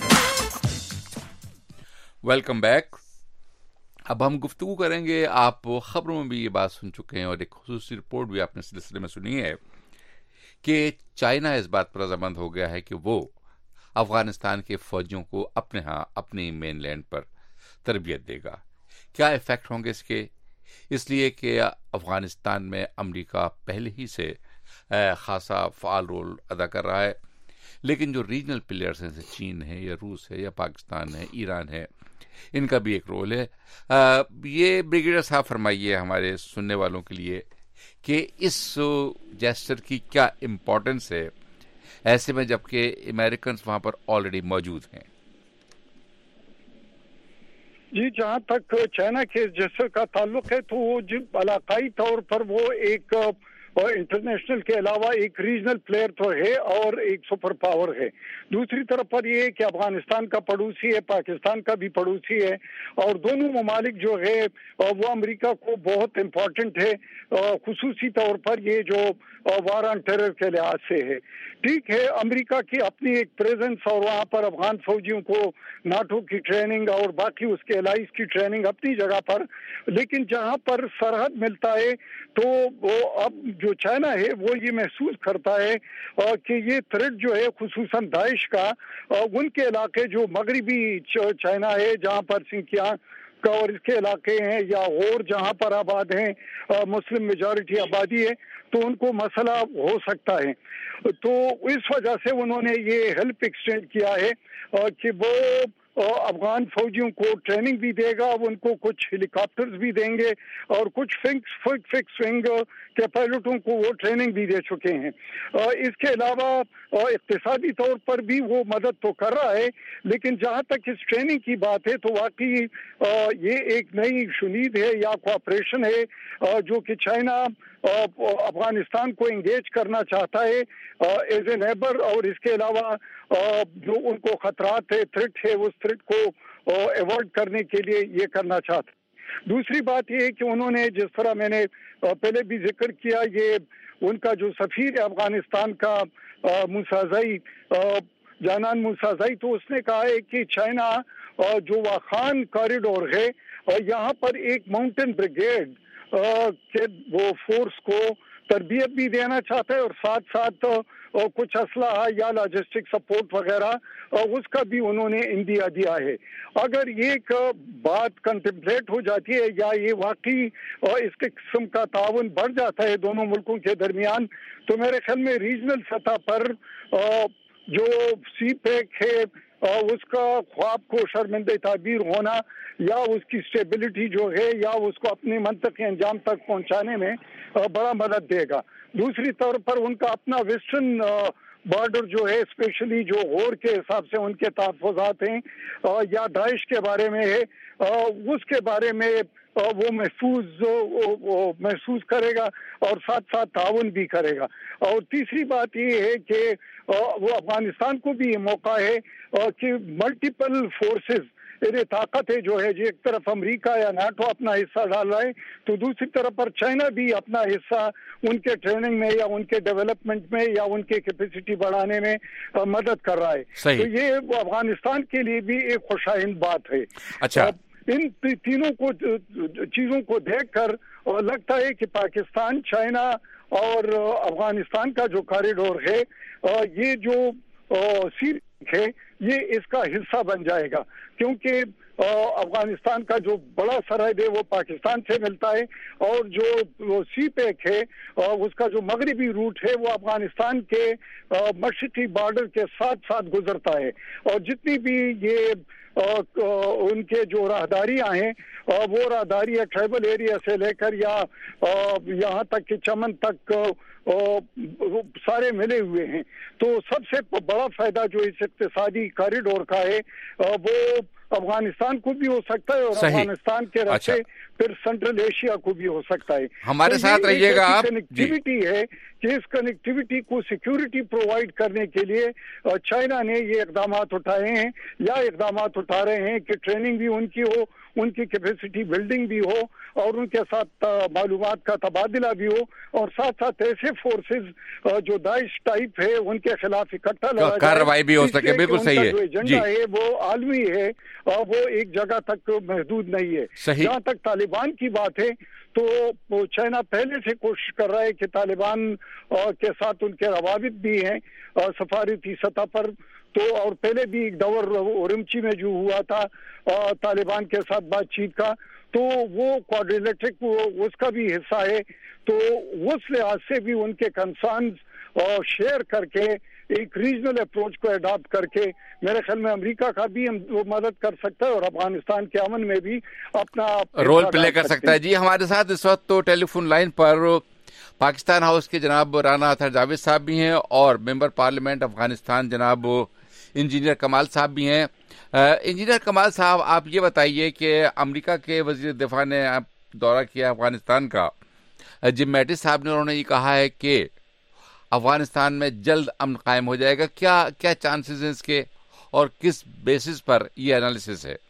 Welcome back. अब हम गुफ्तगू करेंगे, आप खबरों में भी ये बात सुन चुके हैं और एक खुसूसी रिपोर्ट भी आपने सिलसिले में सुनी है कि चाइना इस बात पर रजामंद हो गया है कि वो अफगानिस्तान के फौजियों को अपने यहाँ अपनी मेनलैंड पर तरबियत देगा। क्या इफेक्ट होंगे इसके? इसलिए कि अफगानिस्तान में अमेरिका पहले ही से खासा फाल रोल अदा कर रहा है, लेकिन जो रीजनल प्लेयर्स हैं, जैसे चीन है या रूस है या पाकिस्तान है, ईरान है, इनका भी एक रोल है। ये ब्रिगेडियर साहब फरमाइए हमारे सुनने वालों के लिए कि इस जेस्चर की क्या इम्पोर्टेंस है ऐसे में जबकि अमेरिकन वहां पर ऑलरेडी मौजूद हैं। जी, जहाँ तक चाइना के जेस्चर का ताल्लुक है तो वो इलाकाई तौर पर वो एक और इंटरनेशनल के अलावा एक रीजनल प्लेयर तो है और एक सुपर पावर है। दूसरी तरफ पर ये है कि अफगानिस्तान का पड़ोसी है, पाकिस्तान का भी पड़ोसी है और दोनों ममालिक जो है वो अमेरिका को बहुत इम्पोर्टेंट है, खुसूसी तौर पर ये जो वार ऑन टेरर के लिहाज से है। ठीक है, अमेरिका की अपनी एक प्रेजेंस और वहाँ पर अफगान फौजियों को नाटो की ट्रेनिंग और बाकी उसके एलाइज की ट्रेनिंग अपनी जगह पर, लेकिन जहाँ पर सरहद मिलता है तो वो अब जो चाइना है वो ये महसूस करता है कि ये थ्रेट जो है खुसूसन दाइश का उनके इलाके जो मगरबी चाइना है जहाँ पर सिंकियांग का और इसके इलाके हैं या और जहाँ पर आबाद हैं मुस्लिम मेजॉरिटी आबादी है तो उनको मसला हो सकता है। तो इस वजह से उन्होंने ये हेल्प एक्सटेंड किया है कि वो अफगान फौजियों को ट्रेनिंग भी देगा, उनको कुछ हेलीकॉप्टर्स भी देंगे और कुछ फिक्स विंग के पायलटों को वो ट्रेनिंग भी दे चुके हैं। इसके अलावा इक्तिसादी तौर पर भी वो मदद तो कर रहा है, लेकिन जहाँ तक इस ट्रेनिंग की बात है तो वाकई ये एक नई शुनीद है या कोऑपरेशन है जो कि चाइना अफगानिस्तान को एंगेज करना चाहता है एज ए नेबर, और इसके अलावा जो उनको खतरात है, थ्रेट है, उस थ्रेट को अवॉइड करने के लिए ये करना चाहता है। दूसरी बात ये है कि उन्होंने जिस तरह मैंने पहले भी जिक्र किया, ये उनका जो सफीर है अफगानिस्तान का मूसाज़ई जानान मूसाज़ई, तो उसने कहा है कि चाइना जो वाखान कॉरिडोर है यहाँ पर एक माउंटेन ब्रिगेड के वो फोर्स को तरबियत भी देना चाहता है और साथ साथ कुछ असलहा या लॉजिस्टिक सपोर्ट वगैरह उसका भी उन्होंने इंदिया दिया है। अगर ये एक बात कंटेम्पलेट हो जाती है या ये वाकई इसके किस्म का ताउन बढ़ जाता है दोनों मुल्कों के दरमियान, तो मेरे ख्याल में रीजनल सतह पर जो सी पैक है उसका ख्वाब को शर्मिंदा ताबीर होना या उसकी स्टेबिलिटी जो है या उसको अपने मंतक़ी अंजाम तक पहुंचाने में बड़ा मदद देगा। दूसरी तौर पर उनका अपना वेस्टर्न बॉर्डर जो है, स्पेशली जो गौर के हिसाब से उनके तहफ़्फ़ुज़ात हैं या दाइश के बारे में है, उसके बारे में वो महसूस करेगा और साथ साथ ताउन भी करेगा। और तीसरी बात ये है कि वो अफगानिस्तान को भी ये मौका है कि मल्टीपल फोर्सेस ये ताकत है जो है, जो एक तरफ अमेरिका या नाटो अपना हिस्सा डाल रहा है तो दूसरी तरफ पर चाइना भी अपना हिस्सा उनके ट्रेनिंग में या उनके डेवलपमेंट में या उनके कैपेसिटी बढ़ाने में मदद कर रहा है। तो ये अफगानिस्तान के लिए भी एक खुशाइंद बात है। अच्छा, इन तीनों को चीजों को देखकर लगता है कि पाकिस्तान, चाइना और अफगानिस्तान का जो कॉरिडोर है ये जो सीरीज है ये इसका हिस्सा बन जाएगा, क्योंकि अफगानिस्तान का जो बड़ा सरहद है वो पाकिस्तान से मिलता है और जो सी पैक है उसका जो मगरबी रूट है वो अफगानिस्तान के मशरकी बॉर्डर के साथ साथ गुजरता है। और जितनी भी ये उनके जो राहदारियां हैं वो राहदारी या ट्राइबल एरिया से लेकर या यहाँ तक कि चमन तक सारे मिले हुए हैं। तो सबसे बड़ा फायदा जो इस इक्तिसादी कॉरिडोर का है वो अफगानिस्तान को भी हो सकता है और अफगानिस्तान के रास्ते फिर सेंट्रल एशिया को भी हो सकता है। हमारे साथ रहिएगा आप। कनेक्टिविटी है कि इस कनेक्टिविटी को सिक्योरिटी प्रोवाइड करने के लिए चाइना ने ये इकदाम उठाए हैं या इकदाम उठा रहे हैं कि ट्रेनिंग भी उनकी हो, उनकी कैपेसिटी बिल्डिंग भी हो और उनके साथ मालूमात का तबादला भी हो और साथ साथ ऐसे फोर्सेस जो दाइश टाइप है उनके खिलाफ इकट्ठा लगा कार्रवाई भी हो सके। बिल्कुल सही है। जो एजेंडा है वो आलमी है और वो एक जगह तक महदूद नहीं है। जहाँ तक तालिबान की बात है तो चाइना पहले से कोशिश कर रहा है कि तालिबान के साथ उनके रवाबित भी हैं सफारती सतह पर। तो और पहले भी एक दौर उरुमची में जो हुआ था तालिबान के साथ बातचीत का, तो वो क्वाड्रिलेटरिक उसका भी हिस्सा है। तो उस लिहाज से भी उनके कंसर्न्स शेयर करके एक रीजनल अप्रोच को अडॉप्ट करके मेरे ख्याल में अमेरिका का भी वो मदद कर सकता है और अफगानिस्तान के अमन में भी अपना रोल प्ले कर सकता है। जी, हमारे साथ इस वक्त तो टेलीफोन लाइन पर पाकिस्तान हाउस के जनाब राना अतहर जावेद साहब भी हैं और मेंबर पार्लियामेंट अफगानिस्तान जनाब इंजीनियर कमाल साहब भी हैं। इंजीनियर कमाल साहब, आप ये बताइए कि अमेरिका के वजीर दिफा ने दौरा किया अफगानिस्तान का, जिम मैटिस साहब ने, उन्होंने ये कहा है कि अफगानिस्तान में जल्द अमन कायम हो जाएगा। क्या क्या चांसेस हैं इसके और किस बेसिस पर ये एनालिसिस है?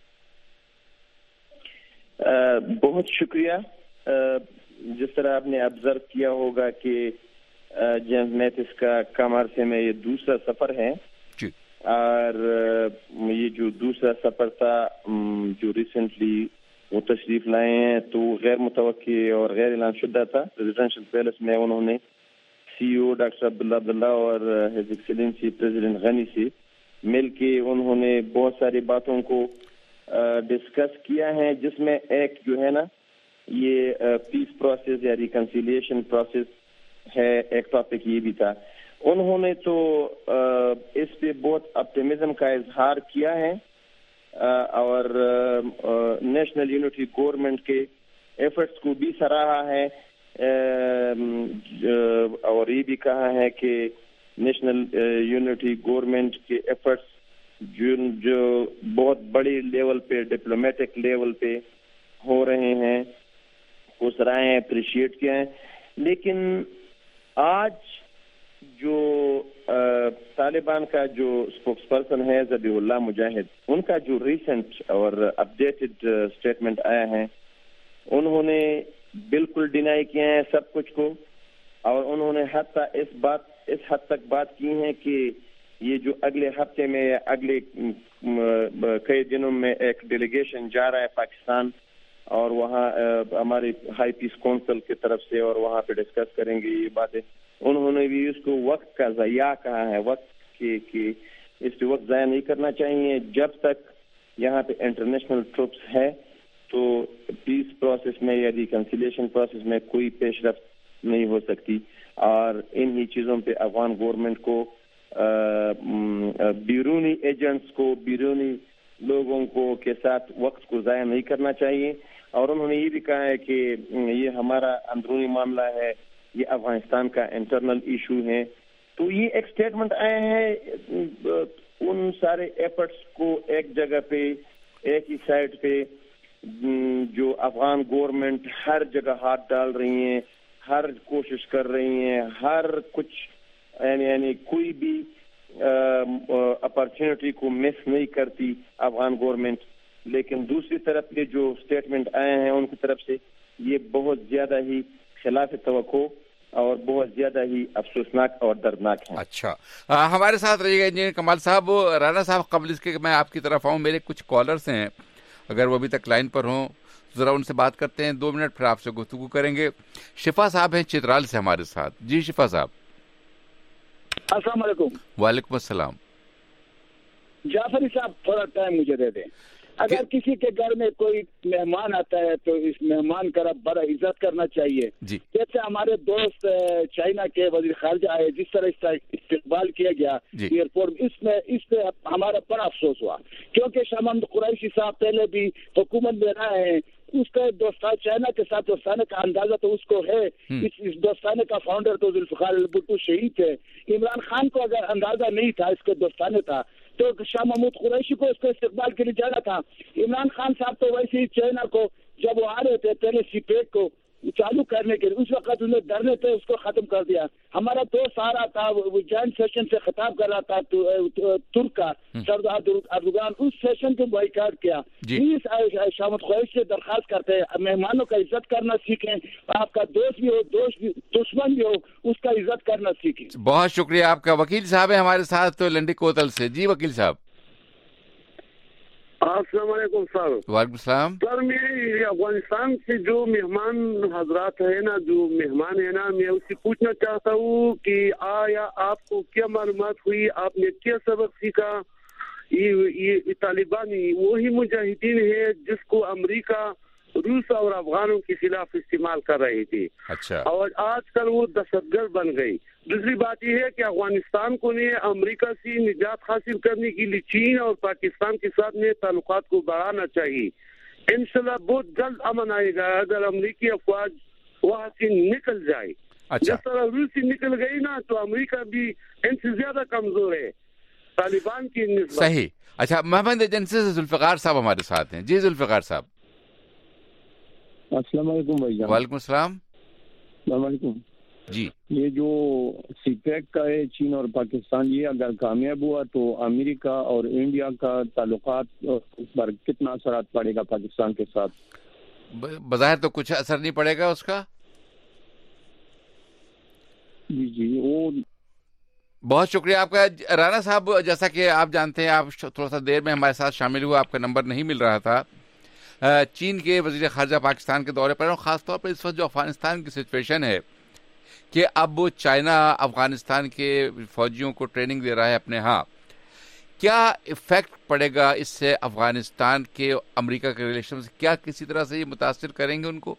बहुत शुक्रिया। जिस तरह आपने ऑब्जर्व किया होगा कि जेम्स मैटिस का कम अरसे में ये दूसरा सफर है और ये जो दूसरा सफर था जो रिसेंटली वो तशरीफ लाए हैं तो गैर मुतवक्की और गैर ऐलान शुदा था। प्रेसिडेंशियल पैलेस में उन्होंने CEO डॉक्टर अब्दुल्ला और हिज एक्सीलेंसी प्रेसिडेंट गनी से मिल के उन्होंने बहुत सारी बातों को डिस्कस किया है, जिसमें एक जो है ना ये पीस प्रोसेस या रिकंसिलिएशन प्रोसेस है, एक टॉपिक ये भी था। उन्होंने तो इस पे बहुत ऑप्टिमिज्म का इजहार किया है और नेशनल यूनिटी गवर्नमेंट के एफर्ट्स को भी सराहा है और ये भी कहा है कि नेशनल यूनिटी गवर्नमेंट के एफर्ट्स जो बहुत बड़ी लेवल पे डिप्लोमेटिक लेवल पे हो रहे हैं वो सराहे हैं, अप्रिशिएट किया है। लेकिन आज जो तालिबान का जो स्पोक्स पर्सन है ज़बीहुल्लाह मुजाहिद, उनका जो रिसेंट और अपडेटेड स्टेटमेंट आया है, उन्होंने बिल्कुल डिनाई किया है सब कुछ को और उन्होंने इस हद तक बात की है कि ये जो अगले हफ्ते में या अगले कई दिनों में एक डेलीगेशन जा रहा है पाकिस्तान और वहाँ हमारे हाई पीस काउंसिल की तरफ से और वहाँ पे डिस्कस करेंगे ये बातें। उन्होंने भी इसको वक्त का ज़या कहा है, वक्त कि इस पे वक्त ज़ाया नहीं करना चाहिए। जब तक यहाँ पे इंटरनेशनल ट्रूप्स है तो पीस प्रोसेस में या रिकंसिलिएशन प्रोसेस में कोई पेशरफ्त नहीं हो सकती और इन्हीं चीज़ों पे अफगान गवर्नमेंट को बैरूनी एजेंट्स को, बैरूनी लोगों को के साथ वक्त को ज़ाया नहीं करना चाहिए। और उन्होंने ये भी कहा है कि ये हमारा अंदरूनी मामला है, ये अफगानिस्तान का इंटरनल इशू है। तो ये एक स्टेटमेंट आए हैं उन सारे एफर्ट्स को एक जगह पे, एक ही साइड पे जो अफगान गवर्नमेंट हर जगह हाथ डाल रही है, हर कोशिश कर रही है, हर कुछ यानी कोई भी अपॉर्चुनिटी को मिस नहीं करती अफगान गवर्नमेंट। लेकिन दूसरी तरफ के जो स्टेटमेंट आए हैं उनकी तरफ से ये बहुत ज्यादा ही खिलाफ तवक्को और बहुत ज्यादा ही अफसोसनाक और दर्दनाक है। अच्छा, हमारे साथ रहिएगा इंजीनियर कमाल साहब। राना साहब, कबल इसके मैं आपकी तरफ आऊँ, मेरे कुछ कॉलर्स हैं, अगर वो अभी तक लाइन पर हों जरा उनसे बात करते हैं, 2 मिनट फिर आपसे गुफ्तगू करेंगे। शिफा साहब हैं चित्राल से हमारे साथ। जी शिफा साहब। अस्सलाम वालेकुम। वालेकुम अस्सलाम। जाफरी साहब, थोड़ा टाइम मुझे दे दें। اگر کسی کے گھر میں کوئی مہمان آتا ہے تو اس مہمان کا بڑا عزت کرنا چاہیے. جیسے ہمارے دوست چائنا کے وزیر خارجہ آئے, جس طرح اس کا استقبال کیا گیا ایئرپورٹ, اس پہ ہمارا بڑا افسوس ہوا, کیونکہ شاہ محمود قریشی صاحب پہلے بھی حکومت میں رہے ہیں. اس کا چائنا کے ساتھ دوستانے کا اندازہ تو اس کو ہے. اس دوستانے کا فاؤنڈر تو ذوالفقار علی بھٹو شہید ہے. عمران خان کو اگر اندازہ نہیں تھا اس کے دوستانے تھا تو شاہ محمود قریشی کو اس کو استقبال کے لیے جانا تھا. عمران خان صاحب تو ویسے ہی چائنا کو جب وہ آ رہے تھے پہلے سی پیک کو چالو کرنے کے لیے, اس وقت انہیں ڈرنے تھے, اس کو ختم کر دیا. ہمارا دوست آ رہا تھا, وہ جوائنٹ سیشن سے خطاب کر رہا تھا ترک کا سردار اردوغان, اس سیشن کو بائیکاٹ کیا. پلیز شاہ محمود قریشی سے درخواست کرتے ہیں مہمانوں کا عزت کرنا سیکھیں. آپ کا دوست بھی ہو, دشمن بھی ہو, اس کا عزت کرنا سیکھیں. بہت شکریہ آپ کا. وکیل صاحب ہے ہمارے ساتھ تو لنڈی کوتل سے. جی وکیل صاحب. السلام علیکم سر. وعلیکم السلام. سر میں افغانستان سے جو مہمان حضرات ہیں نا, جو مہمان ہیں نا, میں اس سے پوچھنا چاہتا ہوں کہ آیا آپ کو کیا معلومات ہوئی, آپ نے کیا سبق سیکھا. یہ طالبان وہی مجاہدین ہے جس کو امریکہ روس اور افغانوں کے خلاف استعمال کر رہی تھی. اچھا. اور آج کل وہ دہشت گرد بن گئی. دوسری بات یہ ہے کہ افغانستان کو نے امریکہ سے نجات حاصل کرنے کے لیے چین اور پاکستان کے ساتھ میں تعلقات کو بڑھانا چاہیے. انشاءاللہ بہت جلد امن آئے گا اگر امریکی افواج وہاں سے نکل جائے. جس طرح روس سے نکل گئی نا تو امریکہ بھی ان سے زیادہ کمزور ہے طالبان کی نسبت. صحیح. اچھا, محمد ایجنسی سے ذوالفقار صاحب ہمارے ساتھ ہیں. جی ذوالفقار صاحب. السلام علیکم بھائی جان. وعلیکم السلام. السلام علیکم. جی, یہ جو سی پیک کا ہے چین اور پاکستان, یہ اگر کامیاب ہوا تو امریکہ اور انڈیا کا تعلقات پر کتنا اثرات پڑے گا پاکستان کے ساتھ؟ بظاہر تو کچھ اثر نہیں پڑے گا اس کا. جی وہ بہت شکریہ آپ کا. رانا صاحب, جیسا کہ آپ جانتے ہیں, آپ تھوڑا سا دیر میں ہمارے ساتھ شامل ہوا, آپ کا نمبر نہیں مل رہا تھا. چین کے وزیر خارجہ پاکستان کے دورے پر, اور خاص طور پر اس وقت جو افغانستان کی سچویشن ہے کہ اب چائنا افغانستان کے فوجیوں کو ٹریننگ دے رہا ہے اپنے ہاں, کیا ایفیکٹ پڑے گا اس سے افغانستان کے امریکہ کے ریلیشنز؟ کیا کسی طرح سے یہ متاثر کریں گے ان کو؟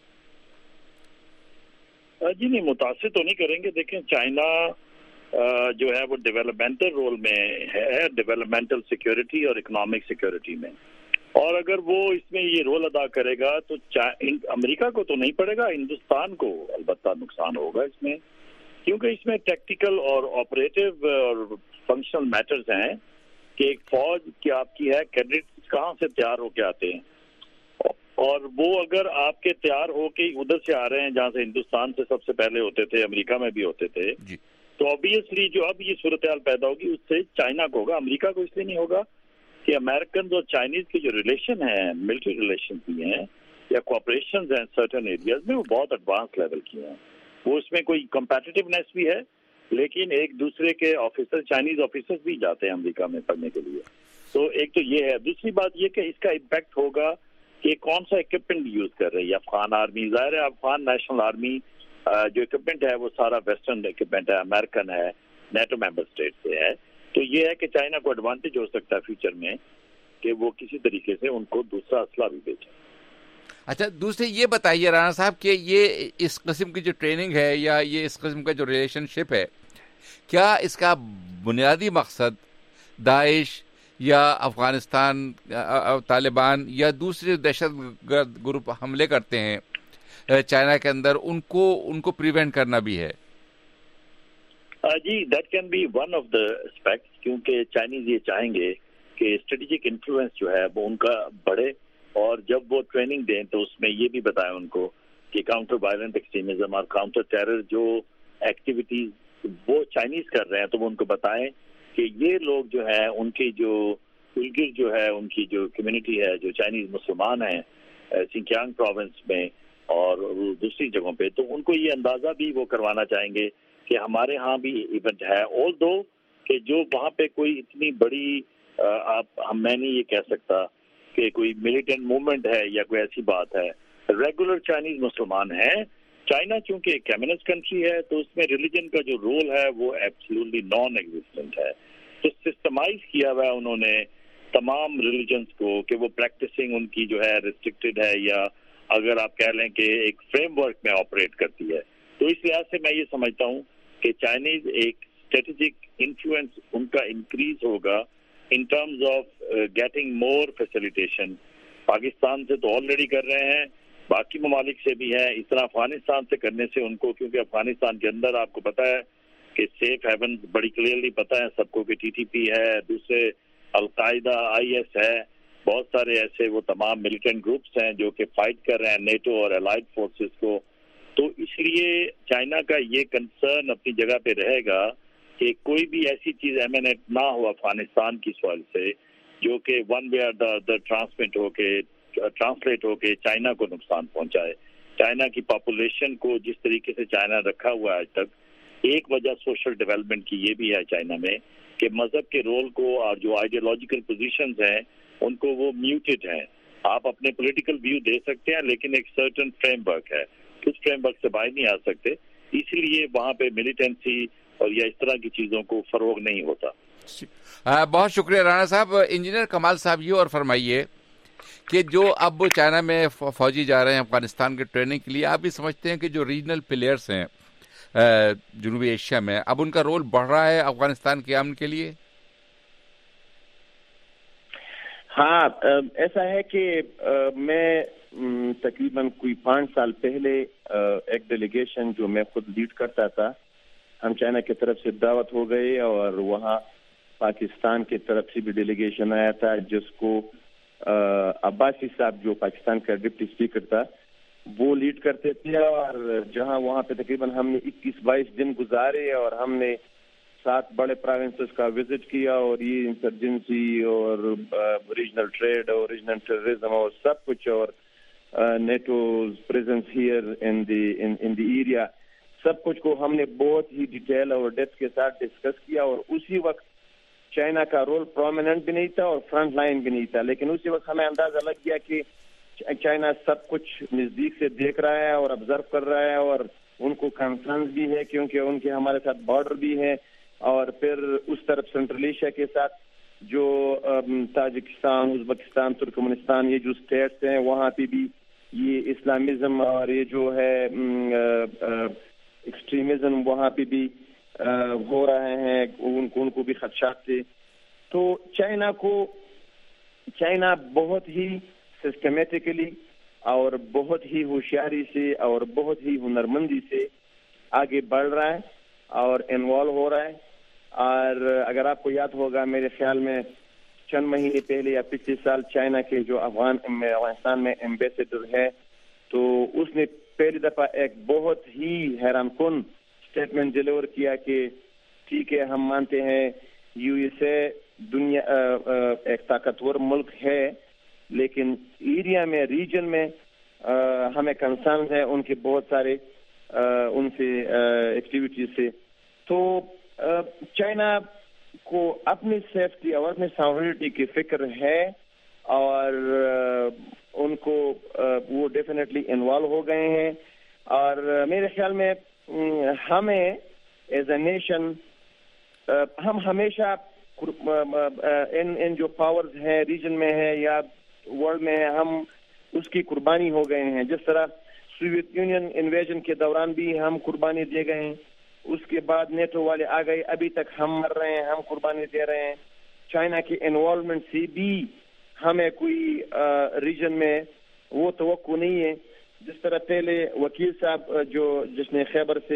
جی نہیں, متاثر تو نہیں کریں گے. دیکھیں چائنا جو ہے وہ ڈیولپمنٹل رول میں ہے, ڈیولپمنٹل سیکیورٹی اور اکنامک سیکیورٹی میں, اور اگر وہ اس میں یہ رول ادا کرے گا تو امریکہ کو تو نہیں پڑے گا, ہندوستان کو البتہ نقصان ہوگا اس میں, کیونکہ اس میں ٹیکٹیکل اور آپریٹو اور فنکشنل میٹرز ہیں کہ ایک فوج کی آپ کی ہے, کیڈٹس کہاں سے تیار ہو کے آتے ہیں, اور وہ اگر آپ کے تیار ہو کے ادھر سے آ رہے ہیں جہاں سے ہندوستان سے سب سے پہلے ہوتے تھے, امریکہ میں بھی ہوتے تھے, تو obviously جو اب یہ صورتحال پیدا ہوگی اس سے چائنا کو ہوگا, امریکہ کو اس لیے نہیں ہوگا کہ امریکن اور چائنیز کے جو ریلیشن ہیں, ملٹری ریلیشن بھی ہیں یا کوآپریشنز ہیں سرٹن ایریاز میں, وہ بہت ایڈوانس لیول کی ہیں. وہ اس میں کوئی کمپیٹیٹیونیس بھی ہے, لیکن ایک دوسرے کے آفیسر, چائنیز آفیسرز بھی جاتے ہیں امریکہ میں پڑھنے کے لیے. تو ایک تو یہ ہے. دوسری بات یہ کہ اس کا امپیکٹ ہوگا کہ کون سا اکوپمنٹ یوز کر رہی ہے افغان آرمی. ظاہر ہے افغان نیشنل آرمی جو اکوپمنٹ ہے وہ سارا ویسٹرن اکوپمنٹ ہے, امریکن ہے, نیٹو ممبر اسٹیٹ سے ہے. تو یہ ہے کہ چائنا کو ایڈوانٹیج ہو سکتا ہے فیوچر میں کہ وہ کسی طریقے سے ان کو دوسرا اسلحہ بھی بیچے. اچھا, دوسرے یہ بتائیے رانا صاحب کہ یہ اس قسم کی جو ٹریننگ ہے یا یہ اس قسم کا جو ریلیشن شپ ہے, کیا اس کا بنیادی مقصد داعش یا افغانستان طالبان یا دوسرے دہشت گرد گروپ حملے کرتے ہیں چائنا کے اندر, ان کو پریونٹ کرنا بھی ہے؟ جی, that can be one of the aspects, کیونکہ چائنیز یہ چاہیں گے کہ اسٹریٹجک انفلوئنس جو ہے وہ ان کا بڑھے, اور جب وہ ٹریننگ دیں تو اس میں یہ بھی بتائیں ان کو کہ کاؤنٹر وائلنٹ ایکسٹریمزم اور کاؤنٹر ٹیرر جو ایکٹیویٹیز وہ چائنیز کر رہے ہیں, تو وہ ان کو بتائیں کہ یہ لوگ جو ہیں ان کی جو الگر جو ہے ان کی جو کمیونٹی ہے جو چائنیز مسلمان ہیں سنکیانگ پروونس میں اور دوسری جگہوں پہ, تو ان کو یہ اندازہ بھی وہ کروانا چاہیں گے کہ ہمارے ہاں بھی ایونٹ ہے, آل دو کہ جو وہاں پہ کوئی اتنی بڑی میں نہیں یہ کہہ سکتا کہ کوئی ملیٹنٹ موومنٹ ہے یا کوئی ایسی بات ہے. ریگولر چائنیز مسلمان ہیں. چائنا چونکہ ایک کمیونسٹ کنٹری ہے تو اس میں ریلیجن کا جو رول ہے وہ ایبسلیوٹلی نان ایگزسٹنٹ ہے. تو سسٹمائز کیا ہوا ہے انہوں نے تمام ریلیجنس کو کہ وہ پریکٹسنگ ان کی جو ہے ریسٹرکٹیڈ ہے یا اگر آپ کہہ لیں کہ ایک فریم ورک میں آپریٹ کرتی ہے. تو اس لحاظ سے میں یہ سمجھتا ہوں کہ چائنیز ایک اسٹریٹجک انفلوئنس ان کا انکریز ہوگا in terms of getting more facilitation. Pakistan سے تو آلریڈی کر رہے ہیں, باقی ممالک سے بھی ہے, اس طرح افغانستان سے کرنے سے ان کو, کیونکہ افغانستان کے اندر آپ کو پتا ہے کہ سیف ہیون بڑی کلیئرلی پتا ہے سب کو کہ TTP ہے, دوسرے القاعدہ IS ہے, بہت سارے ایسے وہ تمام ملیٹنٹ گروپس ہیں جو کہ فائٹ کر رہے ہیں نیٹو اور الائڈ فورسز کو. تو اس لیے چائنا کا یہ کنسرن اپنی جگہ پہ رہے گا کہ کوئی بھی ایسی چیز ایمینیٹ نہ ہو افغانستان کی سوال سے جو کہ one way or the translate ہو کے چائنا کو نقصان پہنچائے. چائنا کی پاپولیشن کو جس طریقے سے چائنا رکھا ہوا ہے آج تک, ایک وجہ سوشل ڈیولپمنٹ کی یہ بھی ہے چائنا میں کہ مذہب کے رول کو اور جو آئیڈیالوجیکل پوزیشنز ہیں ان کو وہ میوٹڈ ہیں. آپ اپنے پولیٹیکل ویو دے سکتے ہیں لیکن ایک سرٹن فریم ورک ہے, اس فریم ورک سے باہر نہیں آ سکتے. اس لیے وہاں پہ ملیٹنسی اور یا اس طرح کی چیزوں کو فروغ نہیں ہوتا. بہت شکریہ رانا صاحب. انجینئر کمال صاحب یہ اور فرمائیے کہ جو اب چائنا میں فوجی جا رہے ہیں افغانستان کے ٹریننگ کے لیے, آپ بھی سمجھتے ہیں کہ جو ریجنل پلیئرس ہیں جنوبی ایشیا میں, اب ان کا رول بڑھ رہا ہے افغانستان کے امن کے لیے؟ ہاں, ایسا ہے کہ میں تقریباً کوئی 5 سال پہلے ایک ڈیلیگیشن جو میں خود لیڈ کرتا تھا, ہم چائنا کی طرف سے دعوت ہو گئے اور وہاں پاکستان کی طرف سے بھی ڈیلیگیشن آیا تھا جس کو عباسی صاحب جو پاکستان کا ڈپٹی اسپیکر تھا وہ لیڈ کرتے تھے. اور جہاں وہاں پہ تقریباً ہم نے 21-22 دن گزارے اور ہم نے 7 بڑے پروونسز کا وزٹ کیا اور یہ انسرجنسی اور ریجنل ٹریڈ اور ریجنل ٹیررزم اور سب کچھ اور NATO's presence here in the area, سب کچھ کو ہم نے بہت ہی ڈیٹیل اور ڈیپتھ کے ساتھ ڈسکس کیا. اور اسی وقت چائنا کا رول پرومیننٹ بھی نہیں تھا اور فرنٹ لائن بھی نہیں تھا, لیکن اسی وقت ہمیں اندازہ لگ گیا کہ چائنا سب کچھ نزدیک سے دیکھ رہا ہے اور آبزرو کر رہا ہے اور ان کو کنسرنز بھی ہے کیونکہ ان کے ہمارے ساتھ بارڈر بھی ہے. اور پھر اس طرف سینٹرل ایشیا کے ساتھ جو تاجکستان, ازبکستان, ترکمنستان, یہ جو اسٹیٹس ہیں وہاں پہ بھی یہ اسلامزم اور یہ جو ہے ایکسٹریمزم وہاں پہ بھی ہو رہے ہیں, ان کو بھی خدشات تھے. تو چائنا بہت ہی سسٹمیٹکلی اور بہت ہی ہوشیاری سے اور بہت ہی ہنرمندی سے آگے بڑھ رہا ہے اور انوالو ہو رہا ہے. اور اگر آپ کو یاد ہوگا میرے خیال میں چند مہینے پہلے یا پچھلے سال چائنا کے جو افغانستان میں ایمبیسڈر ہے تو اس نے پہلی دفعہ ایک بہت ہی حیران کن اسٹیٹمنٹ ڈیلیور کیا کہ ٹھیک ہے ہم مانتے ہیں USA دنیا ایک طاقتور ملک ہے لیکن ایریا میں ریجن میں ہمیں کنسرنز ہیں ان کے بہت سارے ان سے ایکٹیویٹیز سے. تو چائنا کو اپنی سیفٹی اور اپنی سیکورٹی کی فکر ہے اور ان کو وہ ڈیفینیٹلی انوالو ہو گئے ہیں. اور میرے خیال میں ہمیں ایز اے نیشن ہم ہمیشہ ان جو پاورز ہیں ریجن میں ہے یا ورلڈ میں ہے ہم اس کی قربانی ہو گئے ہیں. جس طرح سوویت یونین انویژن کے دوران بھی ہم قربانی دے گئے ہیں, اس کے بعد نیٹو والے آ گئے, ابھی تک ہم مر رہے ہیں, ہم قربانی دے رہے ہیں. چائنا کی انوالومنٹ سے بھی ہمیں کوئی ریجن میں وہ توقع نہیں ہے. جس طرح پہلے وکیل صاحب جس نے خیبر سے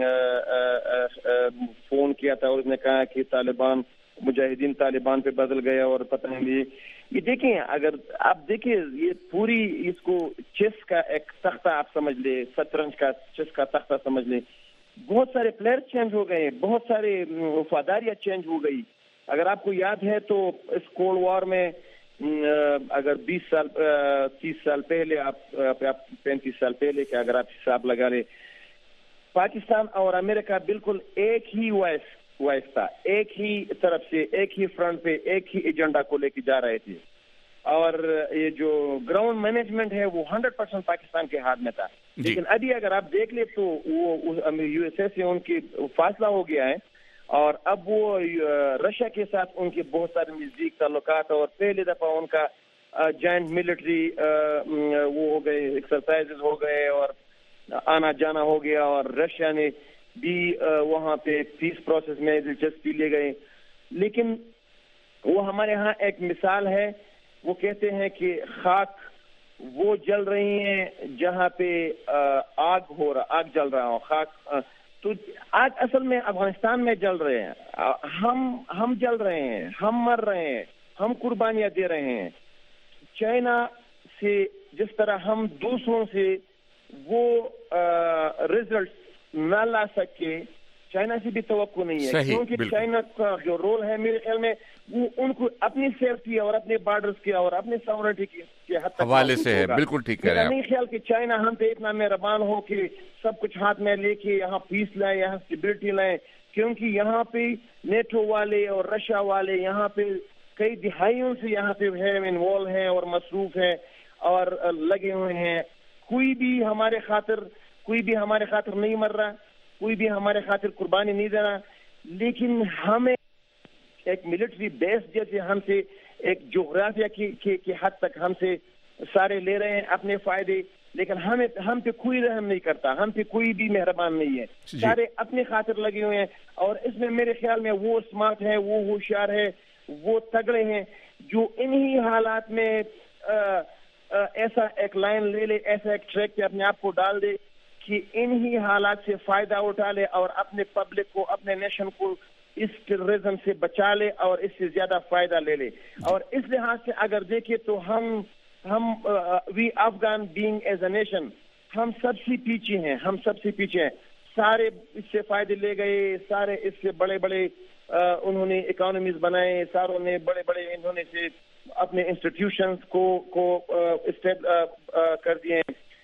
فون کیا تھا اور اس نے کہا کہ طالبان مجاہدین طالبان پہ بدل گئے اور پتہ نہیں, یہ دیکھیں اگر آپ دیکھیں یہ پوری اس کو چیس کا ایک تختہ آپ سمجھ لیں, شطرنج کا چیس کا تختہ سمجھ لیں. بہت سارے پلیئر چینج ہو گئے, بہت سارے وفاداریاں چینج ہو گئی. اگر آپ کو یاد ہے تو اس کولڈ وار میں اگر 20 سال 30 سال پہلے آپ 35 سال پہلے کہ اگر آپ حساب لگا لیں, پاکستان اور امریکہ بالکل ایک ہی وائس تھا, ایک ہی طرف سے, ایک ہی فرنٹ پہ, ایک ہی ایجنڈا کو لے کے جا رہے تھے. اور یہ جو گراؤنڈ مینجمنٹ ہے وہ 100% پاکستان کے ہاتھ میں تھا. لیکن ابھی اگر آپ دیکھ لیں تو وہ USA سے ان کی فاصلہ ہو گیا ہے اور اب وہ رشیا کے ساتھ ان کے بہت سارے نزدیک تعلقات، اور پہلی دفعہ ان کا جوائنٹ ملٹری وہ ہو گئے، ایکسرسائز ہو گئے اور آنا جانا ہو گیا، اور رشیا نے بھی وہاں پہ پیس پروسیس میں دلچسپی لے گئے. لیکن وہ ہمارے ہاں ایک مثال ہے، وہ کہتے ہیں کہ خاک وہ جل رہی ہیں جہاں پہ آگ جل رہا ہو. خاک تو آج اصل میں افغانستان میں جل رہے ہیں، ہم جل رہے ہیں، ہم مر رہے ہیں، ہم قربانیاں دے رہے ہیں. چائنا سے جس طرح ہم دوسروں سے وہ رزلٹ نہ لا سکے، چائنا سے بھی توقع نہیں ہے، کیونکہ چائنا کا جو رول ہے میرے خیال میں وہ ان کو اپنی سیفٹی اور اپنے بارڈرز کے اور اپنے سیکورٹی کے حد تک حوالے سے ہے. بالکل ٹھیک کہہ رہے ہیں. میرا نہیں خیال کہ چائنا ہم پہ اتنا مہربان ہو کہ سب کچھ ہاتھ میں لے کے یہاں پیس لائیں، یہاں اسٹیبلٹی لائیں، کیونکہ یہاں پہ نیٹو والے اور رشیا والے یہاں پہ کئی دہائیوں سے یہاں پہ انوالو ہیں اور مصروف ہیں اور لگے ہوئے ہیں. کوئی بھی ہمارے خاطر نہیں مر رہا، کوئی بھی ہمارے خاطر قربانی نہیں دے رہا، لیکن ہمیں ایک ملٹری بیس جیسے ہم سے ایک جغرافیہ کی حد تک ہم سے سارے لے رہے ہیں اپنے فائدے، لیکن ہم پہ کوئی رحم نہیں کرتا، ہم پہ کوئی بھی مہربان نہیں ہے. سارے اپنے خاطر لگے ہوئے ہیں، اور اس میں میرے خیال میں وہ اسمارٹ ہے، وہ ہوشیار ہے، وہ تگڑے ہیں جو انہی حالات میں ایسا ایک لائن لے لے، ایسا ایک ٹریک پہ اپنے آپ کو ڈال دے کہ انہی حالات سے فائدہ اٹھا لے اور اپنے پبلک کو، اپنے نیشن کو اس ٹیررزم سے بچا لے اور اس سے زیادہ فائدہ لے لے. اور اس لحاظ سے اگر دیکھیں تو ہم we Afghan being as a nation ہم سب سے پیچھے ہیں. سارے اس سے فائدے لے گئے، سارے اس سے بڑے انہوں نے اکانومیز بنائے، ساروں نے بڑے انہوں نے سے اپنے انسٹیٹیوشنز کو کر دیے،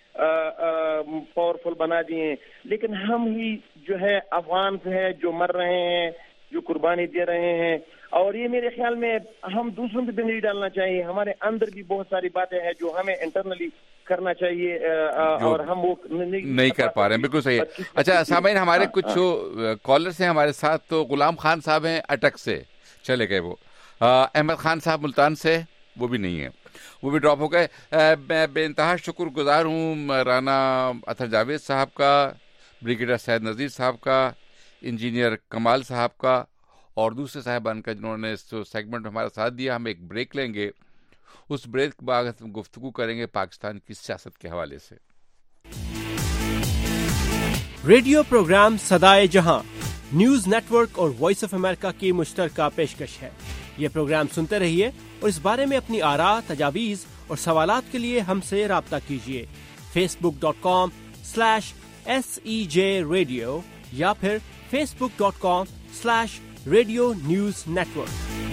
پاورفل بنا دیے. لیکن ہم ہی جو ہے افغان ہے جو مر رہے ہیں، جو قربانی دے رہے ہیں. اور یہ میرے خیال میں ہم دوسروں پہ بھی نہیں ڈالنا چاہیے، ہمارے اندر بھی بہت ساری باتیں ہیں جو ہمیں انٹرنلی کرنا چاہیے اور ہم وہ نہیں کر پا رہے ہیں. بالکل صحیح ہے. اچھا سامعین، ہمارے کچھ کالرز ہیں ہمارے ساتھ. تو غلام خان صاحب ہیں اٹک سے، چلے گئے وہ. احمد خان صاحب ملتان سے، وہ بھی نہیں ہیں، وہ بھی ڈراپ ہو گئے. میں بے انتہا شکر گزار ہوں رانا اطہر جاوید صاحب کا، بریگیڈیئر سید نذیر صاحب کا، انجینئر کمال صاحب کا اور دوسرے صاحبان کا جنہوں نے اس سیگمنٹ میں ہمارا ساتھ دیا. ہم ایک بریک لیں گے، اس بریک کے بعد ہم گفتگو کریں گے پاکستان کی سیاست کے حوالے سے. ریڈیو پروگرام صدائے جہاں نیوز نیٹ ورک اور وائس آف امریکہ کی مشترکہ پیشکش ہے. یہ پروگرام سنتے رہیے اور اس بارے میں اپنی آراء، تجاویز اور سوالات کے لیے ہم سے رابطہ کیجیے. facebook.com/SEJ Radio یا پھر facebook.com/Radio News Network.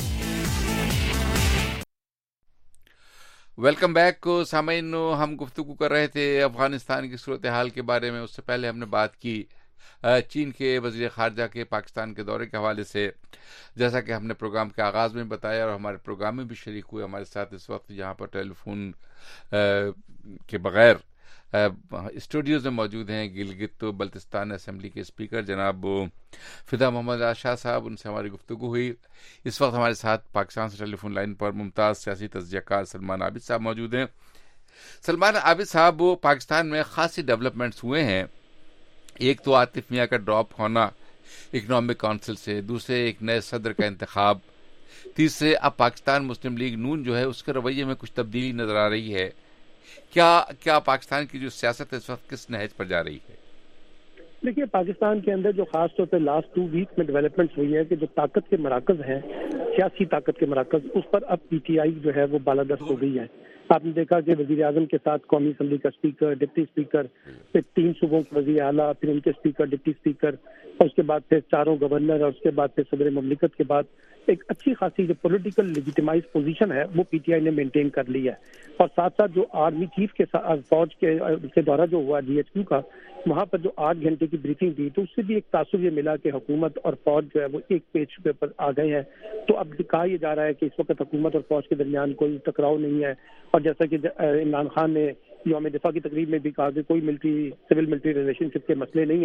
Welcome back سامعین. ہم گفتگو کر رہے تھے افغانستان کی صورتحال کے بارے میں. اس سے پہلے ہم نے بات کی چین کے وزیر خارجہ کے پاکستان کے دورے کے حوالے سے. جیسا کہ ہم نے پروگرام کے آغاز میں بتایا اور ہمارے پروگرام میں بھی شریک ہوئے ہمارے ساتھ اس وقت یہاں پر ٹیلی فون کے بغیر اسٹوڈیوز میں موجود ہیں گلگت بلتستان اسمبلی کے اسپیکر جناب فدا محمد شاہ صاحب. ان سے ہماری گفتگو ہوئی. اس وقت ہمارے ساتھ پاکستان سے ٹیلی فون لائن پر ممتاز سیاسی تجزیہ کار سلمان عابد صاحب موجود ہیں. سلمان عابد صاحب، پاکستان میں خاصی ڈیولپمنٹس ہوئے ہیں. ایک تو عاطف میاں کا ڈراپ ہونا اکنامک کونسل سے، دوسرے ایک نئے صدر کا انتخاب، تیسرے اب پاکستان مسلم لیگ نون جو ہے اس کے رویے میں کچھ تبدیلی نظر آ رہی ہے. کیا پاکستان کی جو سیاست ہے اس وقت کس نہج پر جا رہی ہے؟ دیکھیے، پاکستان کے اندر جو خاص طور پہ لاسٹ 2 ویک میں ڈیولپمنٹس ہوئی ہے کہ جو طاقت کے مراکز ہیں، سیاسی طاقت کے مراکز، اس پر اب پی ٹی آئی جو ہے وہ بالادست ہو گئی ہے. آپ نے دیکھا کہ وزیر اعظم کے ساتھ قومی اسمبلی کا اسپیکر، ڈپٹی اسپیکر، پھر 3 صوبوں کے وزیر اعلیٰ، پھر ان کے اسپیکر، ڈپٹی اسپیکر، اور اس کے بعد پھر 4 گورنر، اور اس کے بعد پھر صدر مملکت کے بعد ایک اچھی خاصی جو پولیٹیکل لیجیٹیمائز پوزیشن ہے وہ پی ٹی آئی نے مینٹین کر لی ہے. اور ساتھ ساتھ جو آرمی چیف کے فوج کے دورہ جو ہوا جی ایچ کیو کا، وہاں پر جو 8 گھنٹے کی بریفنگ دی تو اس سے بھی ایک تاثر یہ ملا کہ حکومت اور فوج جو ہے وہ ایک پیج کے اوپر آ گئے ہیں. تو اب کہا یہ جا رہا ہے کہ اس وقت حکومت اور فوج کے درمیان کوئی ٹکراؤ نہیں ہے. اور جیسا کہ عمران خان نے یوم دفاع کی تقریب میں بھی کہا کہ کوئی سول ملٹری ریلیشن شپ کے مسئلے نہیں ہیں.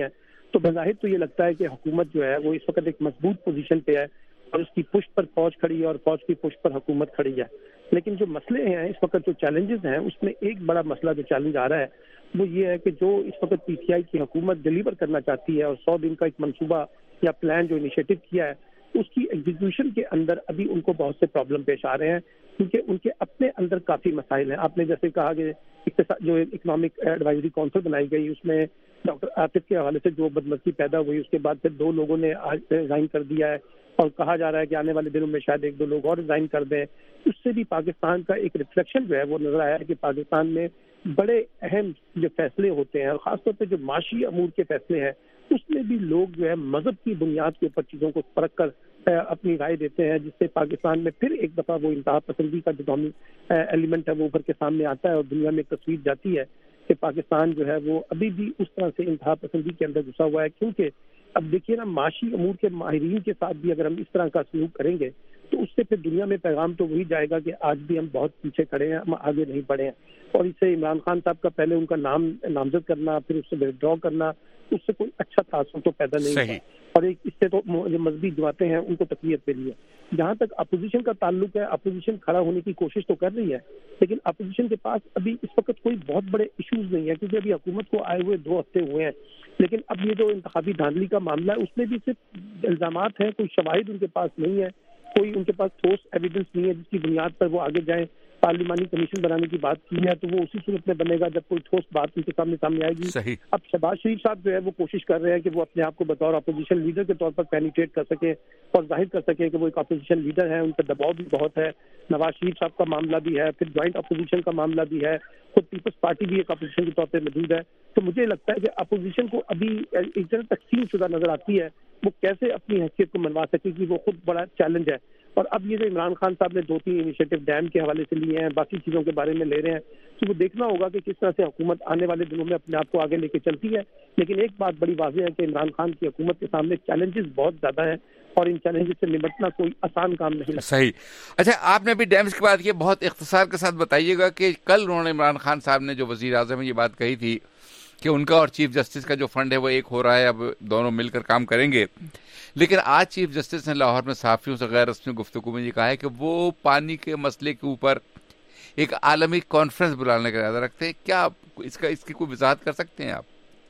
تو بظاہر تو یہ لگتا ہے کہ حکومت جو ہے وہ اس وقت ایک مضبوط پوزیشن پہ ہے اور اس کی پشت پر فوج کھڑی ہے اور فوج کی پشت پر حکومت کھڑی ہے. لیکن جو مسئلے ہیں اس وقت، جو چیلنجز ہیں، اس میں ایک بڑا مسئلہ جو چیلنج آ رہا ہے وہ یہ ہے کہ جو اس وقت پی ٹی آئی کی حکومت ڈیلیور کرنا چاہتی ہے اور 100 دن کا ایک منصوبہ یا پلان جو انیشیٹو کیا ہے، اس کی ایگزیکیوشن کے اندر ابھی ان کو بہت سے پرابلم پیش آ رہے ہیں، کیونکہ ان کے اپنے اندر کافی مسائل ہیں. آپ نے جیسے کہا کہ جو اکنامک ایڈوائزری کونسل بنائی گئی، اس میں ڈاکٹر عاطف کے حوالے سے جو بدمزگی پیدا ہوئی، اس کے بعد پھر 2 لوگوں نے ریزائن کر دیا ہے اور کہا جا رہا ہے کہ آنے والے دنوں میں شاید 1-2 لوگ اور ریزائن کر دیں. اس سے بھی پاکستان کا ایک ریفلیکشن جو ہے وہ نظر آیا ہے کہ پاکستان میں بڑے اہم جو فیصلے ہوتے ہیں اور خاص طور پہ جو معاشی امور کے فیصلے ہیں، اس میں بھی لوگ جو ہے مذہب کی بنیاد کے اوپر چیزوں کو پرکھ کر اپنی رائے دیتے ہیں، جس سے پاکستان میں پھر ایک دفعہ وہ انتہا پسندی کا جو قومی ایلیمنٹ ہے وہ ابھر کے سامنے آتا ہے اور دنیا میں ایک تصویر جاتی ہے کہ پاکستان جو ہے وہ ابھی بھی اس طرح سے انتہا پسندی کے اندر گھسا ہوا ہے. کیونکہ اب دیکھیے نا، معاشی امور کے ماہرین کے ساتھ بھی اگر ہم اس طرح کا سلوک کریں گے تو اس سے پھر دنیا میں پیغام تو وہی جائے گا کہ آج بھی ہم بہت پیچھے کھڑے ہیں، ہم آگے نہیں بڑھے ہیں. اور اس سے عمران خان صاحب کا پہلے ان کا نام نامزد کرنا، پھر اس سے ودرا کرنا، اس سے کوئی اچھا تاثر تو پیدا نہیں ہوا. اور ایک اس سے تو جو مذہبی جماعتیں ہیں ان کو تقویت ملی ہے. جہاں تک اپوزیشن کا تعلق ہے، اپوزیشن کھڑا ہونے کی کوشش تو کر رہی ہے، لیکن اپوزیشن کے پاس ابھی اس وقت کوئی بہت بڑے ایشوز نہیں ہے، کیونکہ ابھی حکومت کو آئے ہوئے 2 ہفتے ہوئے ہیں. لیکن اب یہ جو انتخابی دھاندلی کا معاملہ ہے، اس میں بھی صرف الزامات ہیں، کوئی شواہد ان کے پاس نہیں ہے، کوئی ان کے پاس ٹھوس ایویڈنس نہیں ہے جس کی بنیاد پر وہ آگے جائیں. پارلیمانی کمیشن بنانے کی بات کی ہے تو وہ اسی صورت میں بنے گا جب کوئی ٹھوس بات ان کے سامنے آئے گی. اب شہباز شریف صاحب جو ہے وہ کوشش کر رہے ہیں کہ وہ اپنے آپ کو بطور اپوزیشن لیڈر کے طور پر پینیٹریٹ کر سکیں اور ظاہر کر سکیں کہ وہ ایک اپوزیشن لیڈر ہیں. ان کا دباؤ بھی بہت ہے. نواز شریف صاحب کا معاملہ بھی ہے، پھر جوائنٹ اپوزیشن کا معاملہ بھی ہے، خود پیپلز پارٹی بھی ایک اپوزیشن کے طور پہ موجود ہے. تو مجھے لگتا ہے کہ اپوزیشن کو ابھی ایک طرح تقسیم شدہ نظر آتی ہے، وہ کیسے اپنی حیثیت کو منوا سکے گی، وہ خود بڑا چیلنج ہے. اور اب یہ جو عمران خان صاحب نے 2-3 انیشیٹو ڈیم کے حوالے سے لیے ہیں، باقی چیزوں کے بارے میں لے رہے ہیں، تو وہ دیکھنا ہوگا کہ کس طرح سے حکومت آنے والے دنوں میں اپنے آپ کو آگے لے کے چلتی ہے. لیکن ایک بات بڑی واضح ہے کہ عمران خان کی حکومت کے سامنے چیلنجز بہت زیادہ ہیں اور ان چیلنجز سے نمٹنا کوئی آسان کام نہیں ہے. صحیح. اچھا، آپ نے بھی ڈیمز کی بات کی، بہت اختصار کے ساتھ بتائیے گا کہ کل انہوں نے عمران خان صاحب نے جو وزیر اعظم میں یہ بات کہی تھی کہ ان کا اور چیف جسٹس کا جو فنڈ ہے وہ ایک ہو رہا ہے، اب دونوں مل کر کام کریں گے. لیکن آج چیف جسٹس نے لاہور میں صحافیوں سے غیر رسمی گفتگو میں یہ کہا ہے کہ وہ پانی کے مسئلے کے اوپر ایک عالمی کانفرنس بلانے کا ارادہ رکھتے ہیں. کیا اس کی کوئی وضاحت کر سکتے ہیں آپ؟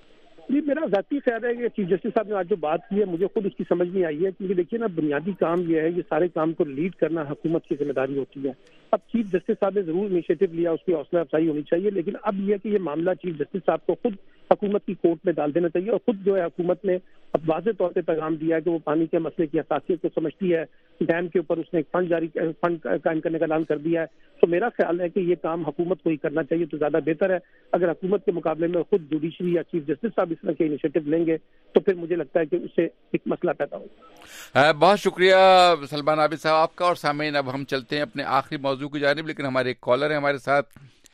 جی، میرا ذاتی خیال ہے کہ چیف جسٹس صاحب نے آج جو بات کی ہے مجھے خود اس کی سمجھ نہیں آئی ہے، کیونکہ دیکھیے نا، بنیادی کام یہ ہے، یہ سارے کام کو لیڈ کرنا حکومت کی ذمہ داری ہوتی ہے. اب چیف جسٹس صاحب نے ضرور انیشیٹو لیا، اس کی حوصلہ افزائی ہونی چاہیے، لیکن اب یہ ہے کہ یہ معاملہ چیف جسٹس صاحب کو خود حکومت کی کورٹ میں ڈال دینا چاہیے. اور خود جو ہے حکومت نے اب واضح طور پہ پیغام دیا ہے کہ وہ پانی کے مسئلے کی حساسیت کو سمجھتی ہے. ڈیم کے اوپر اس نے ایک فنڈ قائم کرنے کا اعلان کر دیا ہے. تو میرا خیال ہے کہ یہ کام حکومت کو ہی کرنا چاہیے تو زیادہ بہتر ہے. اگر حکومت کے مقابلے میں خود جوڈیشری یا چیف جسٹس صاحب اس طرح کے انیشیٹو لیں گے تو پھر مجھے لگتا ہے کہ اس سے ایک مسئلہ پیدا ہوگا. بہت شکریہ سلمان عابد صاحب آپ کا. اور سامعین، اب ہم چلتے ہیں اپنے آخری موضوع کی جانب، لیکن ہمارے ایک کالر ہیں ہمارے ساتھ،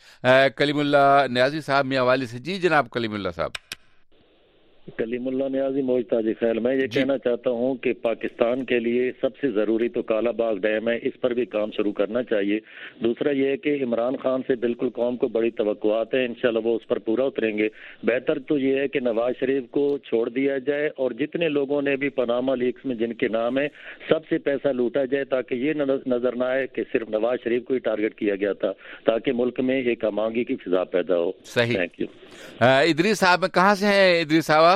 کلیم اللہ نیازی صاحب میاوالی سے. جی جناب کلیم اللہ صاحب. کلیم اللہ نیازی، موج تاج خیل. میں یہ کہنا چاہتا ہوں کہ پاکستان کے لیے سب سے ضروری تو کالا باغ ڈیم ہے، اس پر بھی کام شروع کرنا چاہیے. دوسرا یہ ہے کہ عمران خان سے بالکل قوم کو بڑی توقعات ہیں، انشاءاللہ وہ اس پر پورا اتریں گے. بہتر تو یہ ہے کہ نواز شریف کو چھوڑ دیا جائے اور جتنے لوگوں نے بھی پاناما لیکس میں جن کے نام ہے سب سے پیسہ لوٹا جائے، تاکہ یہ نظر نہ آئے کہ صرف نواز شریف کو ہی ٹارگٹ کیا گیا تھا، تاکہ ملک میں ایک امانگی کی فضا پیدا ہو. صحیح. Thank you. ادریس صاحب کہاں سے ہیں؟ ادریس صاحب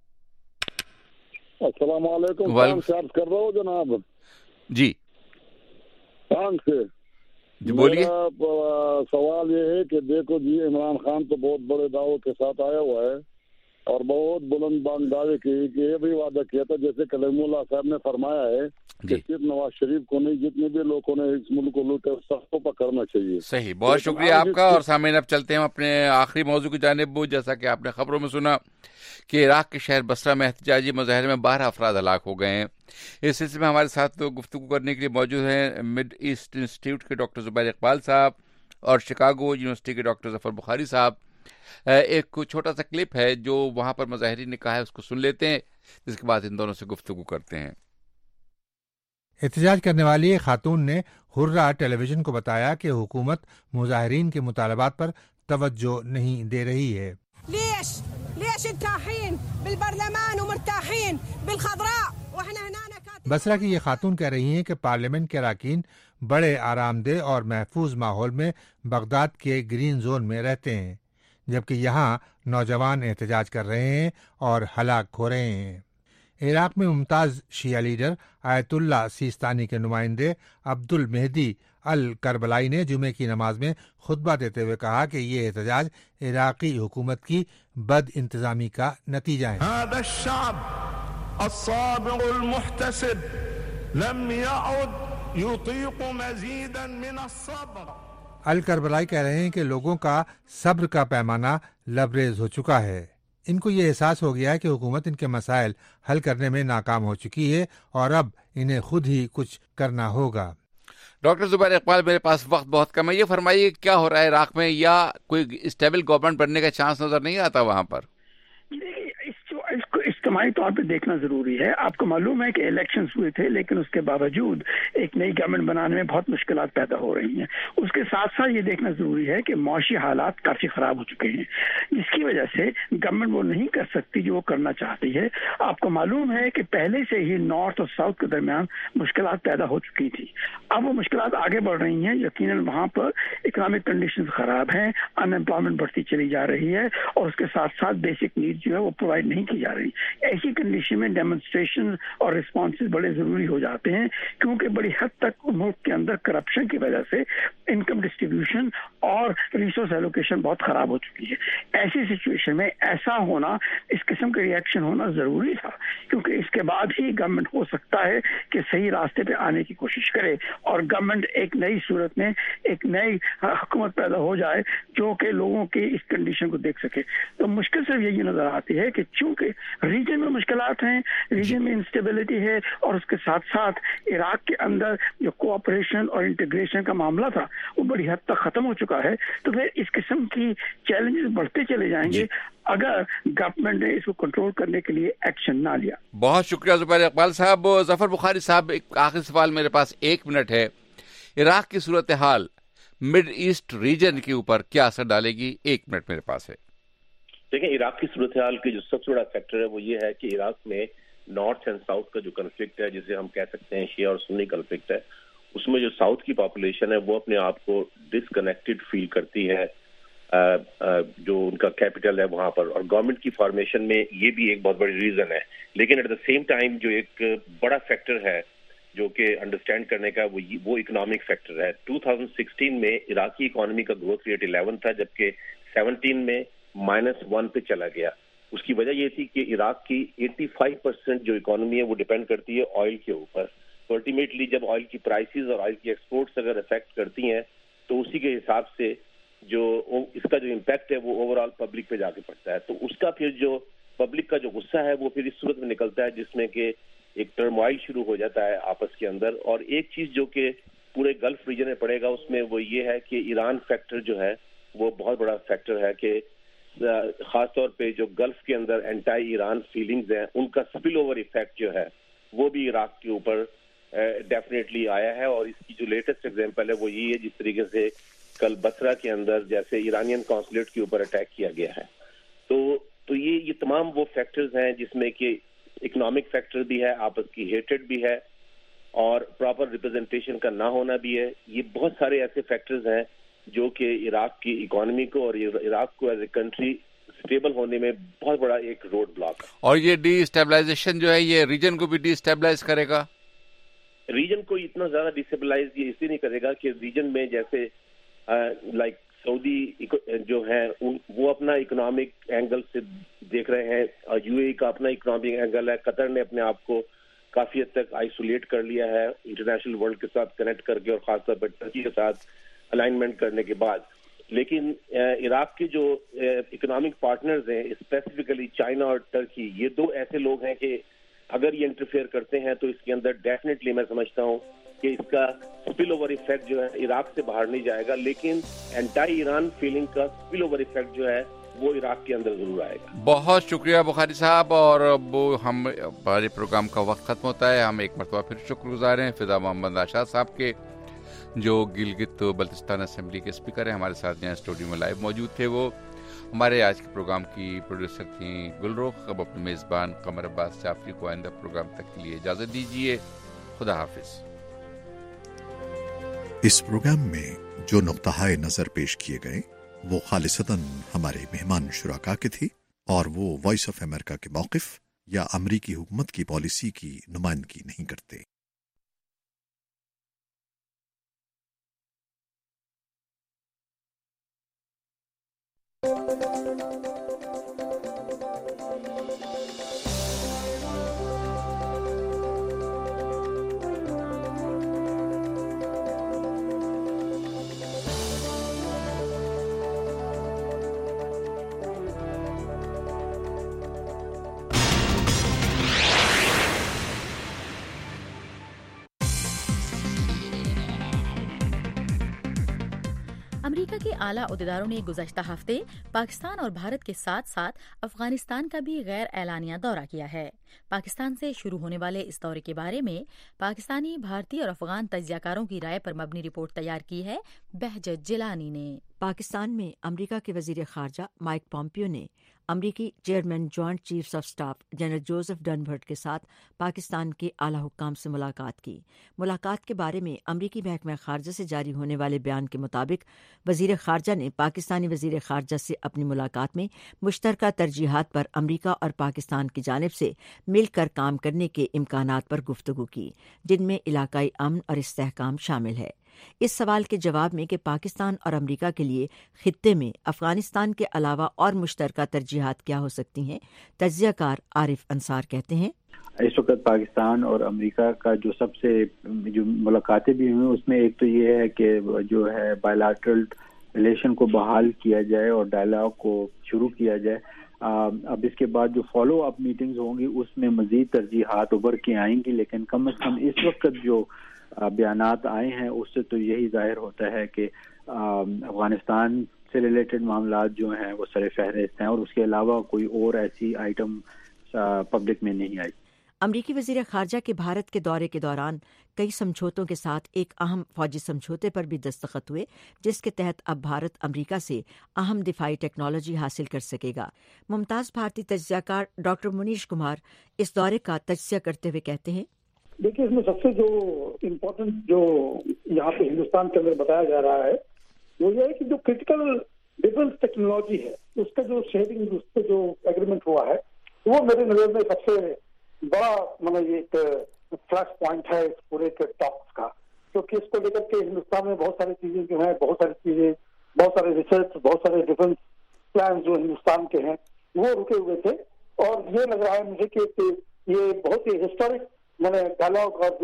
السلام علیکم. کام کر رہا ہوں جناب. جی کام سے جی بولیے. سوال یہ ہے کہ دیکھو جی، عمران خان تو بہت بڑے دعووں کے ساتھ آیا ہوا ہے اور بہت بلند بانگ دعوے کیے کہ یہ بھی وعدہ کیا تھا جیسے کلیم اللہ صاحب نے فرمایا ہے کہ صرف نواز شریف کو نہیں، جتنے بھی لوگوں نے اس ملک کو لوٹے سب کو پکڑنا چاہیے. صحیح. بہت شکریہ آپ کا. اور سامعین، اب چلتے ہیں اپنے آخری موضوع کی جانب. جیسا کہ آپ نے خبروں میں سنا کہ عراق کے شہر بصرہ میں احتجاجی مظاہرے میں 12 افراد ہلاک ہو گئے ہیں. اس سلسلے میں ہمارے ساتھ گفتگو کرنے کے لیے موجود ہیں مڈ ایسٹ انسٹیٹیوٹ کے ڈاکٹر زبیر اقبال صاحب اور شکاگو یونیورسٹی کے ڈاکٹر ظفر بخاری صاحب. ایک چھوٹا سا کلپ ہے جو وہاں پر مظاہرین نے کہا ہے، اس کو سن لیتے ہیں، جس کے بعد ان دونوں سے گفتگو کرتے ہیں. احتجاج کرنے والی ایک خاتون نے حرہ ٹیلی ویژن کو بتایا کہ حکومت مظاہرین کے مطالبات پر توجہ نہیں دے رہی ہے. ليش مرتاحين بالبرلمان ومرتاحين بالخضراء واحنا هنا بصرہ کی یہ خاتون کہہ رہی ہیں کہ پارلیمنٹ کے اراکین بڑے آرام دہ اور محفوظ ماحول میں بغداد کے گرین زون میں رہتے ہیں، جبکہ یہاں نوجوان احتجاج کر رہے ہیں اور ہلاک ہو رہے ہیں۔ عراق میں ممتاز شیعہ لیڈر آیت اللہ سیستانی کے نمائندے عبد المہدی الکربلائی نے جمعے کی نماز میں خطبہ دیتے ہوئے کہا کہ یہ احتجاج عراقی حکومت کی بد انتظامی کا نتیجہ ہے۔ هذا الشعب الصابر المحتسب لم يعد يطيق مزيدا من الصبر۔ الکربلائی کہہ رہے ہیں کہ لوگوں کا صبر کا پیمانہ لبریز ہو چکا ہے، ان کو یہ احساس ہو گیا ہے کہ حکومت ان کے مسائل حل کرنے میں ناکام ہو چکی ہے اور اب انہیں خود ہی کچھ کرنا ہوگا۔ ڈاکٹر زبیر اقبال، میرے پاس وقت بہت کم ہے، یہ فرمائیے کیا ہو رہا ہے عراق میں، یا کوئی اسٹیبل گورنمنٹ بننے کا چانس نظر نہیں آتا وہاں پر؟ اس کو اجتماعی طور پہ دیکھنا ضروری ہے۔ آپ کو معلوم ہے کہ الیکشنز ہوئے تھے، لیکن اس کے باوجود ایک نئی گورنمنٹ بنانے میں بہت مشکلات پیدا ہو رہی ہیں۔ اس کے ساتھ ساتھ یہ دیکھنا ضروری ہے کہ معاشی حالات کافی خراب ہو چکے ہیں، جس کی وجہ سے گورنمنٹ وہ نہیں کر سکتی جو وہ کرنا چاہتی ہے۔ آپ کو معلوم ہے کہ پہلے سے ہی نارتھ اور ساؤتھ کے درمیان مشکلات پیدا ہو چکی تھی، اب وہ مشکلات آگے بڑھ رہی ہیں۔ یقیناً وہاں پر اکنامک کنڈیشنز خراب ہیں، ان امپلائمنٹ بڑھتی چلی جا رہی ہے، اور اس کے ساتھ ساتھ بیسک نیڈ جو ہے وہ پرووائڈ نہیں کی جا رہی۔ ایسی کنڈیشن میں ڈیمونسٹریشن اور رسپانسز بڑے ضروری ہو جاتے ہیں، کیونکہ بڑی حد تک ملک کے اندر کرپشن کی وجہ سے انکم ڈسٹریبیوشن اور ریسورس ایلوکیشن بہت خراب ہو چکی ہے۔ ایسی سچویشن میں ایسا ہونا، اس قسم کا ریئیکشن ہونا ضروری تھا، کیونکہ اس کے بعد ہی گورنمنٹ ہو سکتا ہے کہ صحیح راستے پہ آنے کی کوشش کرے اور گورنمنٹ ایک نئی صورت میں ایک نئی حکومت پیدا ہو جائے جو کہ لوگوں کی اس کنڈیشن کو دیکھ سکے۔ تو مشکل صرف یہی نظر آتی ہے کہ چونکہ ریجن میں مشکلات ہیں، ریجن میں انسٹیبلٹی ہے، اور اس کے ساتھ ساتھ عراق کے اندر جو کوآپریشن اور انٹیگریشن کا معاملہ تھا وہ بڑی حد تک ختم ہو چکا ہے، تو پھر اس قسم کی چیلنجز بڑھتے چلے جائیں گے اگر گورنمنٹ نے اس کو کنٹرول کرنے کے لیے ایکشن نہ لیا۔ بہت شکریہ زبیر اقبال صاحب۔ ظفر بخاری صاحب، ایک آخری سوال میرے پاس 1 منٹ ہے۔ عراق کی صورتحال مڈ ایسٹ ریجن کے اوپر کیا اثر ڈالے گی؟ 1 منٹ میرے پاس ہے۔ دیکھیں، عراق کی صورتحال کی جو سب سے بڑا فیکٹر ہے وہ یہ ہے کہ عراق میں نارتھ اینڈ ساؤتھ کا جو کنفلکٹ ہے، جسے ہم کہہ سکتے ہیں شیعہ اور سنی کنفلکٹ ہے، اس میں جو ساؤتھ کی پاپولیشن ہے وہ اپنے آپ کو ڈسکنیکٹڈ فیل کرتی ہے، جو ان کا کیپٹل ہے وہاں پر، اور گورنمنٹ کی فارمیشن میں یہ بھی ایک بہت بڑی ریزن ہے۔ لیکن ایٹ دا سیم ٹائم جو ایک بڑا فیکٹر ہے جو کہ انڈرسٹینڈ کرنے کا وہ اکنامک فیکٹر ہے۔ 2016 میں عراقی اکانومی کا گروتھ ریٹ 11 تھا، جبکہ 17 میں -1 پہ چلا گیا۔ اس کی وجہ یہ تھی کہ عراق کی 85% جو اکانومی ہے وہ ڈیپینڈ کرتی ہے آئل کے اوپر۔ تو الٹیمیٹلی جب آئل کی پرائسز اور آئل کی ایکسپورٹس اگر افیکٹ کرتی ہیں تو اسی کے حساب سے جو اس کا جو امپیکٹ ہے وہ اوور آل پبلک پہ جا کے پڑتا ہے۔ تو اس کا پھر جو پبلک کا جو غصہ ہے وہ پھر اس صورت میں نکلتا ہے جس میں کہ ایک ٹرموائل شروع ہو جاتا ہے آپس کے اندر۔ اور ایک چیز جو کہ پورے گلف ریجن میں پڑے گا اس میں وہ یہ ہے کہ ایران فیکٹر جو ہے وہ بہت بڑا فیکٹر ہے، کہ خاص طور پہ جو گلف کے اندر اینٹائی ایران فیلنگز ہیں ان کا سپل اوور ایفیکٹ جو ہے وہ بھی عراق کے اوپر ڈیفینیٹلی آیا ہے۔ اور اس کی جو لیٹسٹ ایگزامپل ہے وہ یہی ہے جس طریقے سے کل بصرہ کے اندر جیسے ایرانین قونصلیٹ کے اوپر اٹیک کیا گیا ہے۔ تو یہ تمام وہ فیکٹرز ہیں جس میں کہ اکنامک فیکٹر بھی ہے، آپس کی ہیٹریڈ بھی ہے، اور پراپر ریپرزنٹیشن کا نہ ہونا بھی ہے۔ یہ بہت سارے ایسے فیکٹرز ہیں جو کہ عراق کی اکانومی کو اور عراق کو ایز اے کنٹری اسٹیبل ہونے میں بہت بڑا ایک روڈ بلاک ہے۔ اور یہ ڈی اسٹیبلائزیشن جو ہے یہ ریجن کو بھی ڈی اسٹیبلائز کرے گا؟ ریجن کو اتنا زیادہ ڈی اسٹیبلائز یہ اس لیے نہیں کرے گا کہ ریجن میں جیسے لائک سعودی جو ہیں وہ اپنا اکنامک اینگل سے دیکھ رہے ہیں، اور یو اے کا اپنا اکنامک اینگل ہے، قطر نے اپنے آپ کو کافی حد تک آئسولیٹ کر لیا ہے انٹرنیشنل ورلڈ کے ساتھ کنیکٹ کر کے، اور خاص طور پر ٹرکی کے ساتھ الائنمنٹ کرنے کے بعد۔ لیکن عراق کے جو اکنامک پارٹنرز ہیں اسپیسیفکلی چائنا اور ٹرکی، یہ دو ایسے لوگ ہیں کہ اگر یہ انٹرفیئر کرتے ہیں تو اس کے اندر ڈیفینیٹلی میں سمجھتا ہوں کہ اس کا سپل اوور ایفیکٹ جو ہے عراق سے باہر نہیں جائے گا، لیکن اینٹائی ایران فیلنگ کا سپل اوور ایفیکٹ جو ہے وہ عراق کے اندر ضرور آئے گا۔ بہت شکریہ بخاری صاحب، اور ہمارے پروگرام کا وقت ختم ہوتا ہے۔ ہم ایک مرتبہ پھر شکر گزار ہیں فضا محمد آشاد صاحب کے، جو گلگت بلتستان اسمبلی کے اسپیکر ہیں، ہمارے ساتھ یہاں اسٹوڈیو میں لائیو موجود تھے وہ، हमारे आज के प्रोग्राम की प्रोड्यूसर थी गुलरुख। अब अपने मेज़बान कमर अब्बास जाफरी को आइंदा प्रोग्राम तक के लिए इजाज़त दीजिए। खुदा हाफिज। इस प्रोग्राम में जो नुक्ता-ए नज़र पेश किए गए वो खालिसतन हमारे मेहमान शुराका के थे और वो वॉइस ऑफ अमेरिका के मौक़िफ़ या अमरीकी हुकूमत की पॉलिसी की नुमाइंदगी नहीं करते। अमेरिका के आला ओहदेदारों ने गुज़श्ता हफ्ते पाकिस्तान और भारत के साथ साथ अफगानिस्तान का भी गैर एलानिया दौरा किया है। पाकिस्तान से शुरू होने वाले इस दौरे के बारे में पाकिस्तानी, भारतीय और अफगान तज्ज़ियाकारों की राय पर मबनी रिपोर्ट तैयार की है बहजत जिलानी ने। पाकिस्तान में अमेरिका के वज़ीर ख़ारजा माइक पॉम्पियो ने अमरीकी chairman joint chiefs of staff general Joseph Dunford के साथ पाकिस्तान के आला हुक्काम से मुलाकात की। मुलाकात के बारे में अमरीकी महकमा ख़ारजा से जारी होने वाले बयान के मुताबिक वज़ीर ख़ारजा ने पाकिस्तानी वज़ीर ख़ारजा से अपनी मुलाकात में मुश्तरका तरजीहात पर अमरीका और पाकिस्तान की जानिब से मिलकर काम करने के इम्कानात पर गुफ्तगू की, जिनमें इलाकाई अमन और इस्तेहकाम शामिल है। इस सवाल के जवाब में कि पाकिस्तान और अमरीका के लिए खित्ते में अफगानिस्तान के अलावा और मुश्तरका तरजीहात क्या हो सकती हैं, तज्ज़ियाकार आरिफ अंसार कहते हैं, इस वक्त पाकिस्तान और अमेरिका का जो मुलाकातें भी हुई उसमें एक तो ये है कि जो है बायलैटरल रिलेशन को बहाल किया जाए और डायलॉग को शुरू किया जाए। अब इसके बाद जो फॉलो अप मीटिंग्स होंगी उसमें मजीद तरजीहात उभर के आएंगी, लेकिन कम से कम इस वक्त जो बयानात आए हैं उससे तो यही जाहिर होता है कि अफगानिस्तान से रिलेटेड मामला जो हैं वो सर फहरिस्त हैं और उसके अलावा कोई और ऐसी आइटम पब्लिक में नहीं आई। अमरीकी वज़ीर ख़ारजा के भारत के दौरे के दौरान कई समझौतों के साथ एक अहम फौजी समझौते पर भी दस्तखत हुए, जिसके तहत अब भारत अमरीका से अहम दिफाई टेक्नोलॉजी हासिल कर सकेगा। मुमताज़ भारती तज्ज़ियाकार डॉक्टर मुनीश कुमार इस दौरे का तज्ज़िया करते हुए कहते हैं, देखिए इसमें सबसे जो इम्पोर्टेंट जो यहाँ पे हिंदुस्तान के अंदर बताया जा रहा है वो ये है कि जो क्रिटिकल डिफेंस टेक्नोलॉजी है उसका जो शेयरिंग उस पर जो एग्रीमेंट हुआ है वो मेरे नजर में सबसे बड़ा मतलब ये एक फ्लैश पॉइंट है इस पूरे के टॉक्स का, क्योंकि इसको लेकर के हिंदुस्तान में बहुत सारी चीजें जो है, बहुत सारे रिसर्च, बहुत सारे डिफेंस प्लान जो हिंदुस्तान के हैं वो रुके हुए थे और ये लग रहा है मुझे कि ये बहुत ही हिस्टोरिक मैंने डायलॉग और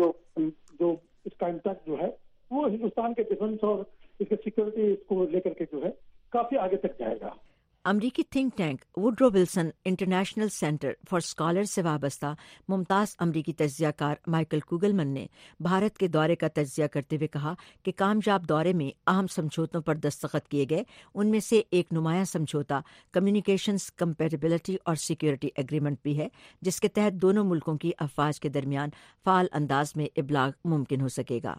जो इसका इम्पैक्ट जो है वो हिंदुस्तान के डिफेंस और इसके सिक्योरिटी को लेकर के जो है काफी आगे तक जाएगा। अमरीकी think tank Woodrow Wilson International Center for Scholar से वाबस्ता मुमताज़ अमरीकी तज्ज़ियाकार माइकल कुगलमन ने भारत के दौरे का तज्ज़िया करते हुए कहा कि कामयाब दौरे में अहम समझौतों पर दस्तखत किए गए। उनमें से एक नुमायां समझौता कम्युनिकेशंस कंपैटिबिलिटी और सिक्योरिटी एग्रीमेंट भी है, जिसके तहत दोनों मुल्कों की अफवाज के दरमियान फ़ाल अंदाज में इब्लाग मुमकिन हो सकेगा।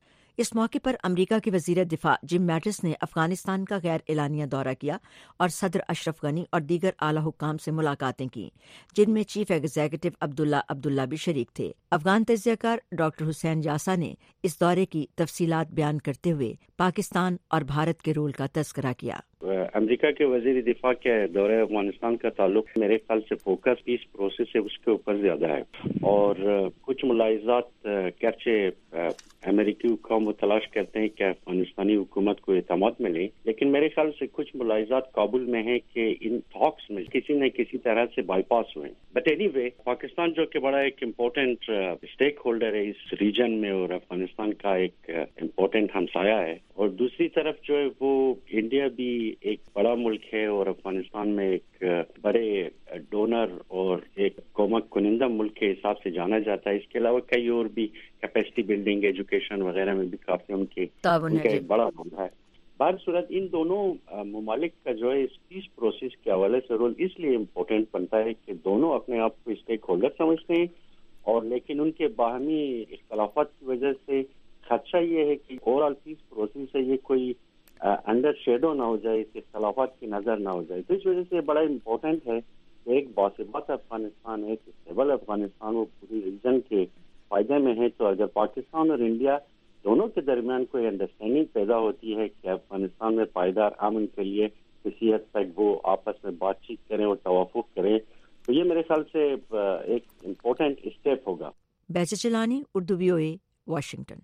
इस मौके पर अमरीका के वज़ीर दिफा जिम मैटिस ने अफगानिस्तान का गैर एलानिया दौरा किया और सदर अशरफ गनी और दीगर आला हुक्काम से मुलाकातें की, जिनमें चीफ एग्जीक्यूटिव अब्दुल्ला भी शरीक थे। अफगान तज्ज़ियाकार डॉक्टर हुसैन यासा ने इस दौरे की तफसीलात बयान करते हुए पाकिस्तान और भारत के रोल का तस्करा किया। अमेरिका के वज़ीर दिफा के दौरे अफगानिस्तान का ताल्लुक मेरे ख्याल से फोकस पीस प्रोसेस है उसके ऊपर ज्यादा है और कुछ मुलाहिज़ात कैसे अमेरिकी हुक्म तलाश करते हैं कि अफगानिस्तानी हुकूमत को एतमाद मिले, लेकिन मेरे ख्याल से कुछ मुलाहिज़ात काबुल में है कि इन टॉक्स में किसी न किसी तरह से बाईपास हुए। बट एनीवे पाकिस्तान जो कि बड़ा एक इम्पोर्टेंट स्टेक होल्डर है इस रीजन में और अफगानिस्तान का एक इम्पोर्टेंट हमसाया है, और दूसरी तरफ जो है वो इंडिया भी एक बड़ा मुल्क है और अफगानिस्तान में एक बड़े डोनर और एक कोमक कुनिंदा मुल्क के हिसाब से जाना जाता है। इसके अलावा कई और भी कैपेसिटी बिल्डिंग, एजुकेशन वगैरह में भी काफी उनका एक बड़ा रोल है। बाद सूरत इन दोनों ममालिक का जो है इस पीस प्रोसेस के हवाले से रोल इसलिए इम्पोर्टेंट बनता है कि दोनों अपने आप को स्टेक होल्डर समझते हैं और लेकिन उनके बाहमी इख्तलाफात की वजह से खदशा ये है कि ओवरऑल पीस प्रोसेस है ये कोई انڈر شیڈو نہ ہو جائے, اس اختلافات کی نظر نہ ہو جائے. تو اس وجہ سے بڑا امپورٹنٹ ہے کہ ایک باثبات افغانستان, ایک اسٹیبل افغانستان وہ پوری ریجن کے فائدے میں ہے. تو اگر پاکستان اور انڈیا دونوں کے درمیان کوئی انڈرسٹینڈنگ پیدا ہوتی ہے کہ افغانستان میں پائیدار امن کے لیے کسی حد تک وہ آپس میں بات چیت کریں اور توافق کریں, تو یہ میرے خیال سے ایک امپورٹنٹ اسٹیپ ہوگا. بیچ چلانی, Urdu VOA, Washington.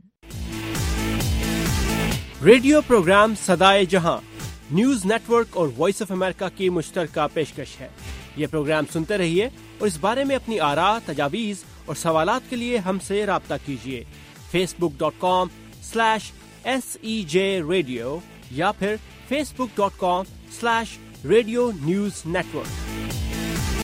Radio program صدائے جہاں نیوز نیٹ ورک اور وائس آف امریکہ کی مشترکہ پیشکش ہے. یہ پروگرام سنتے رہیے اور اس بارے میں اپنی آراء, تجاویز اور سوالات کے لیے ہم سے رابطہ کیجیے. facebook.com/SEJ Radio یا پھر facebook.com/Radio News Network.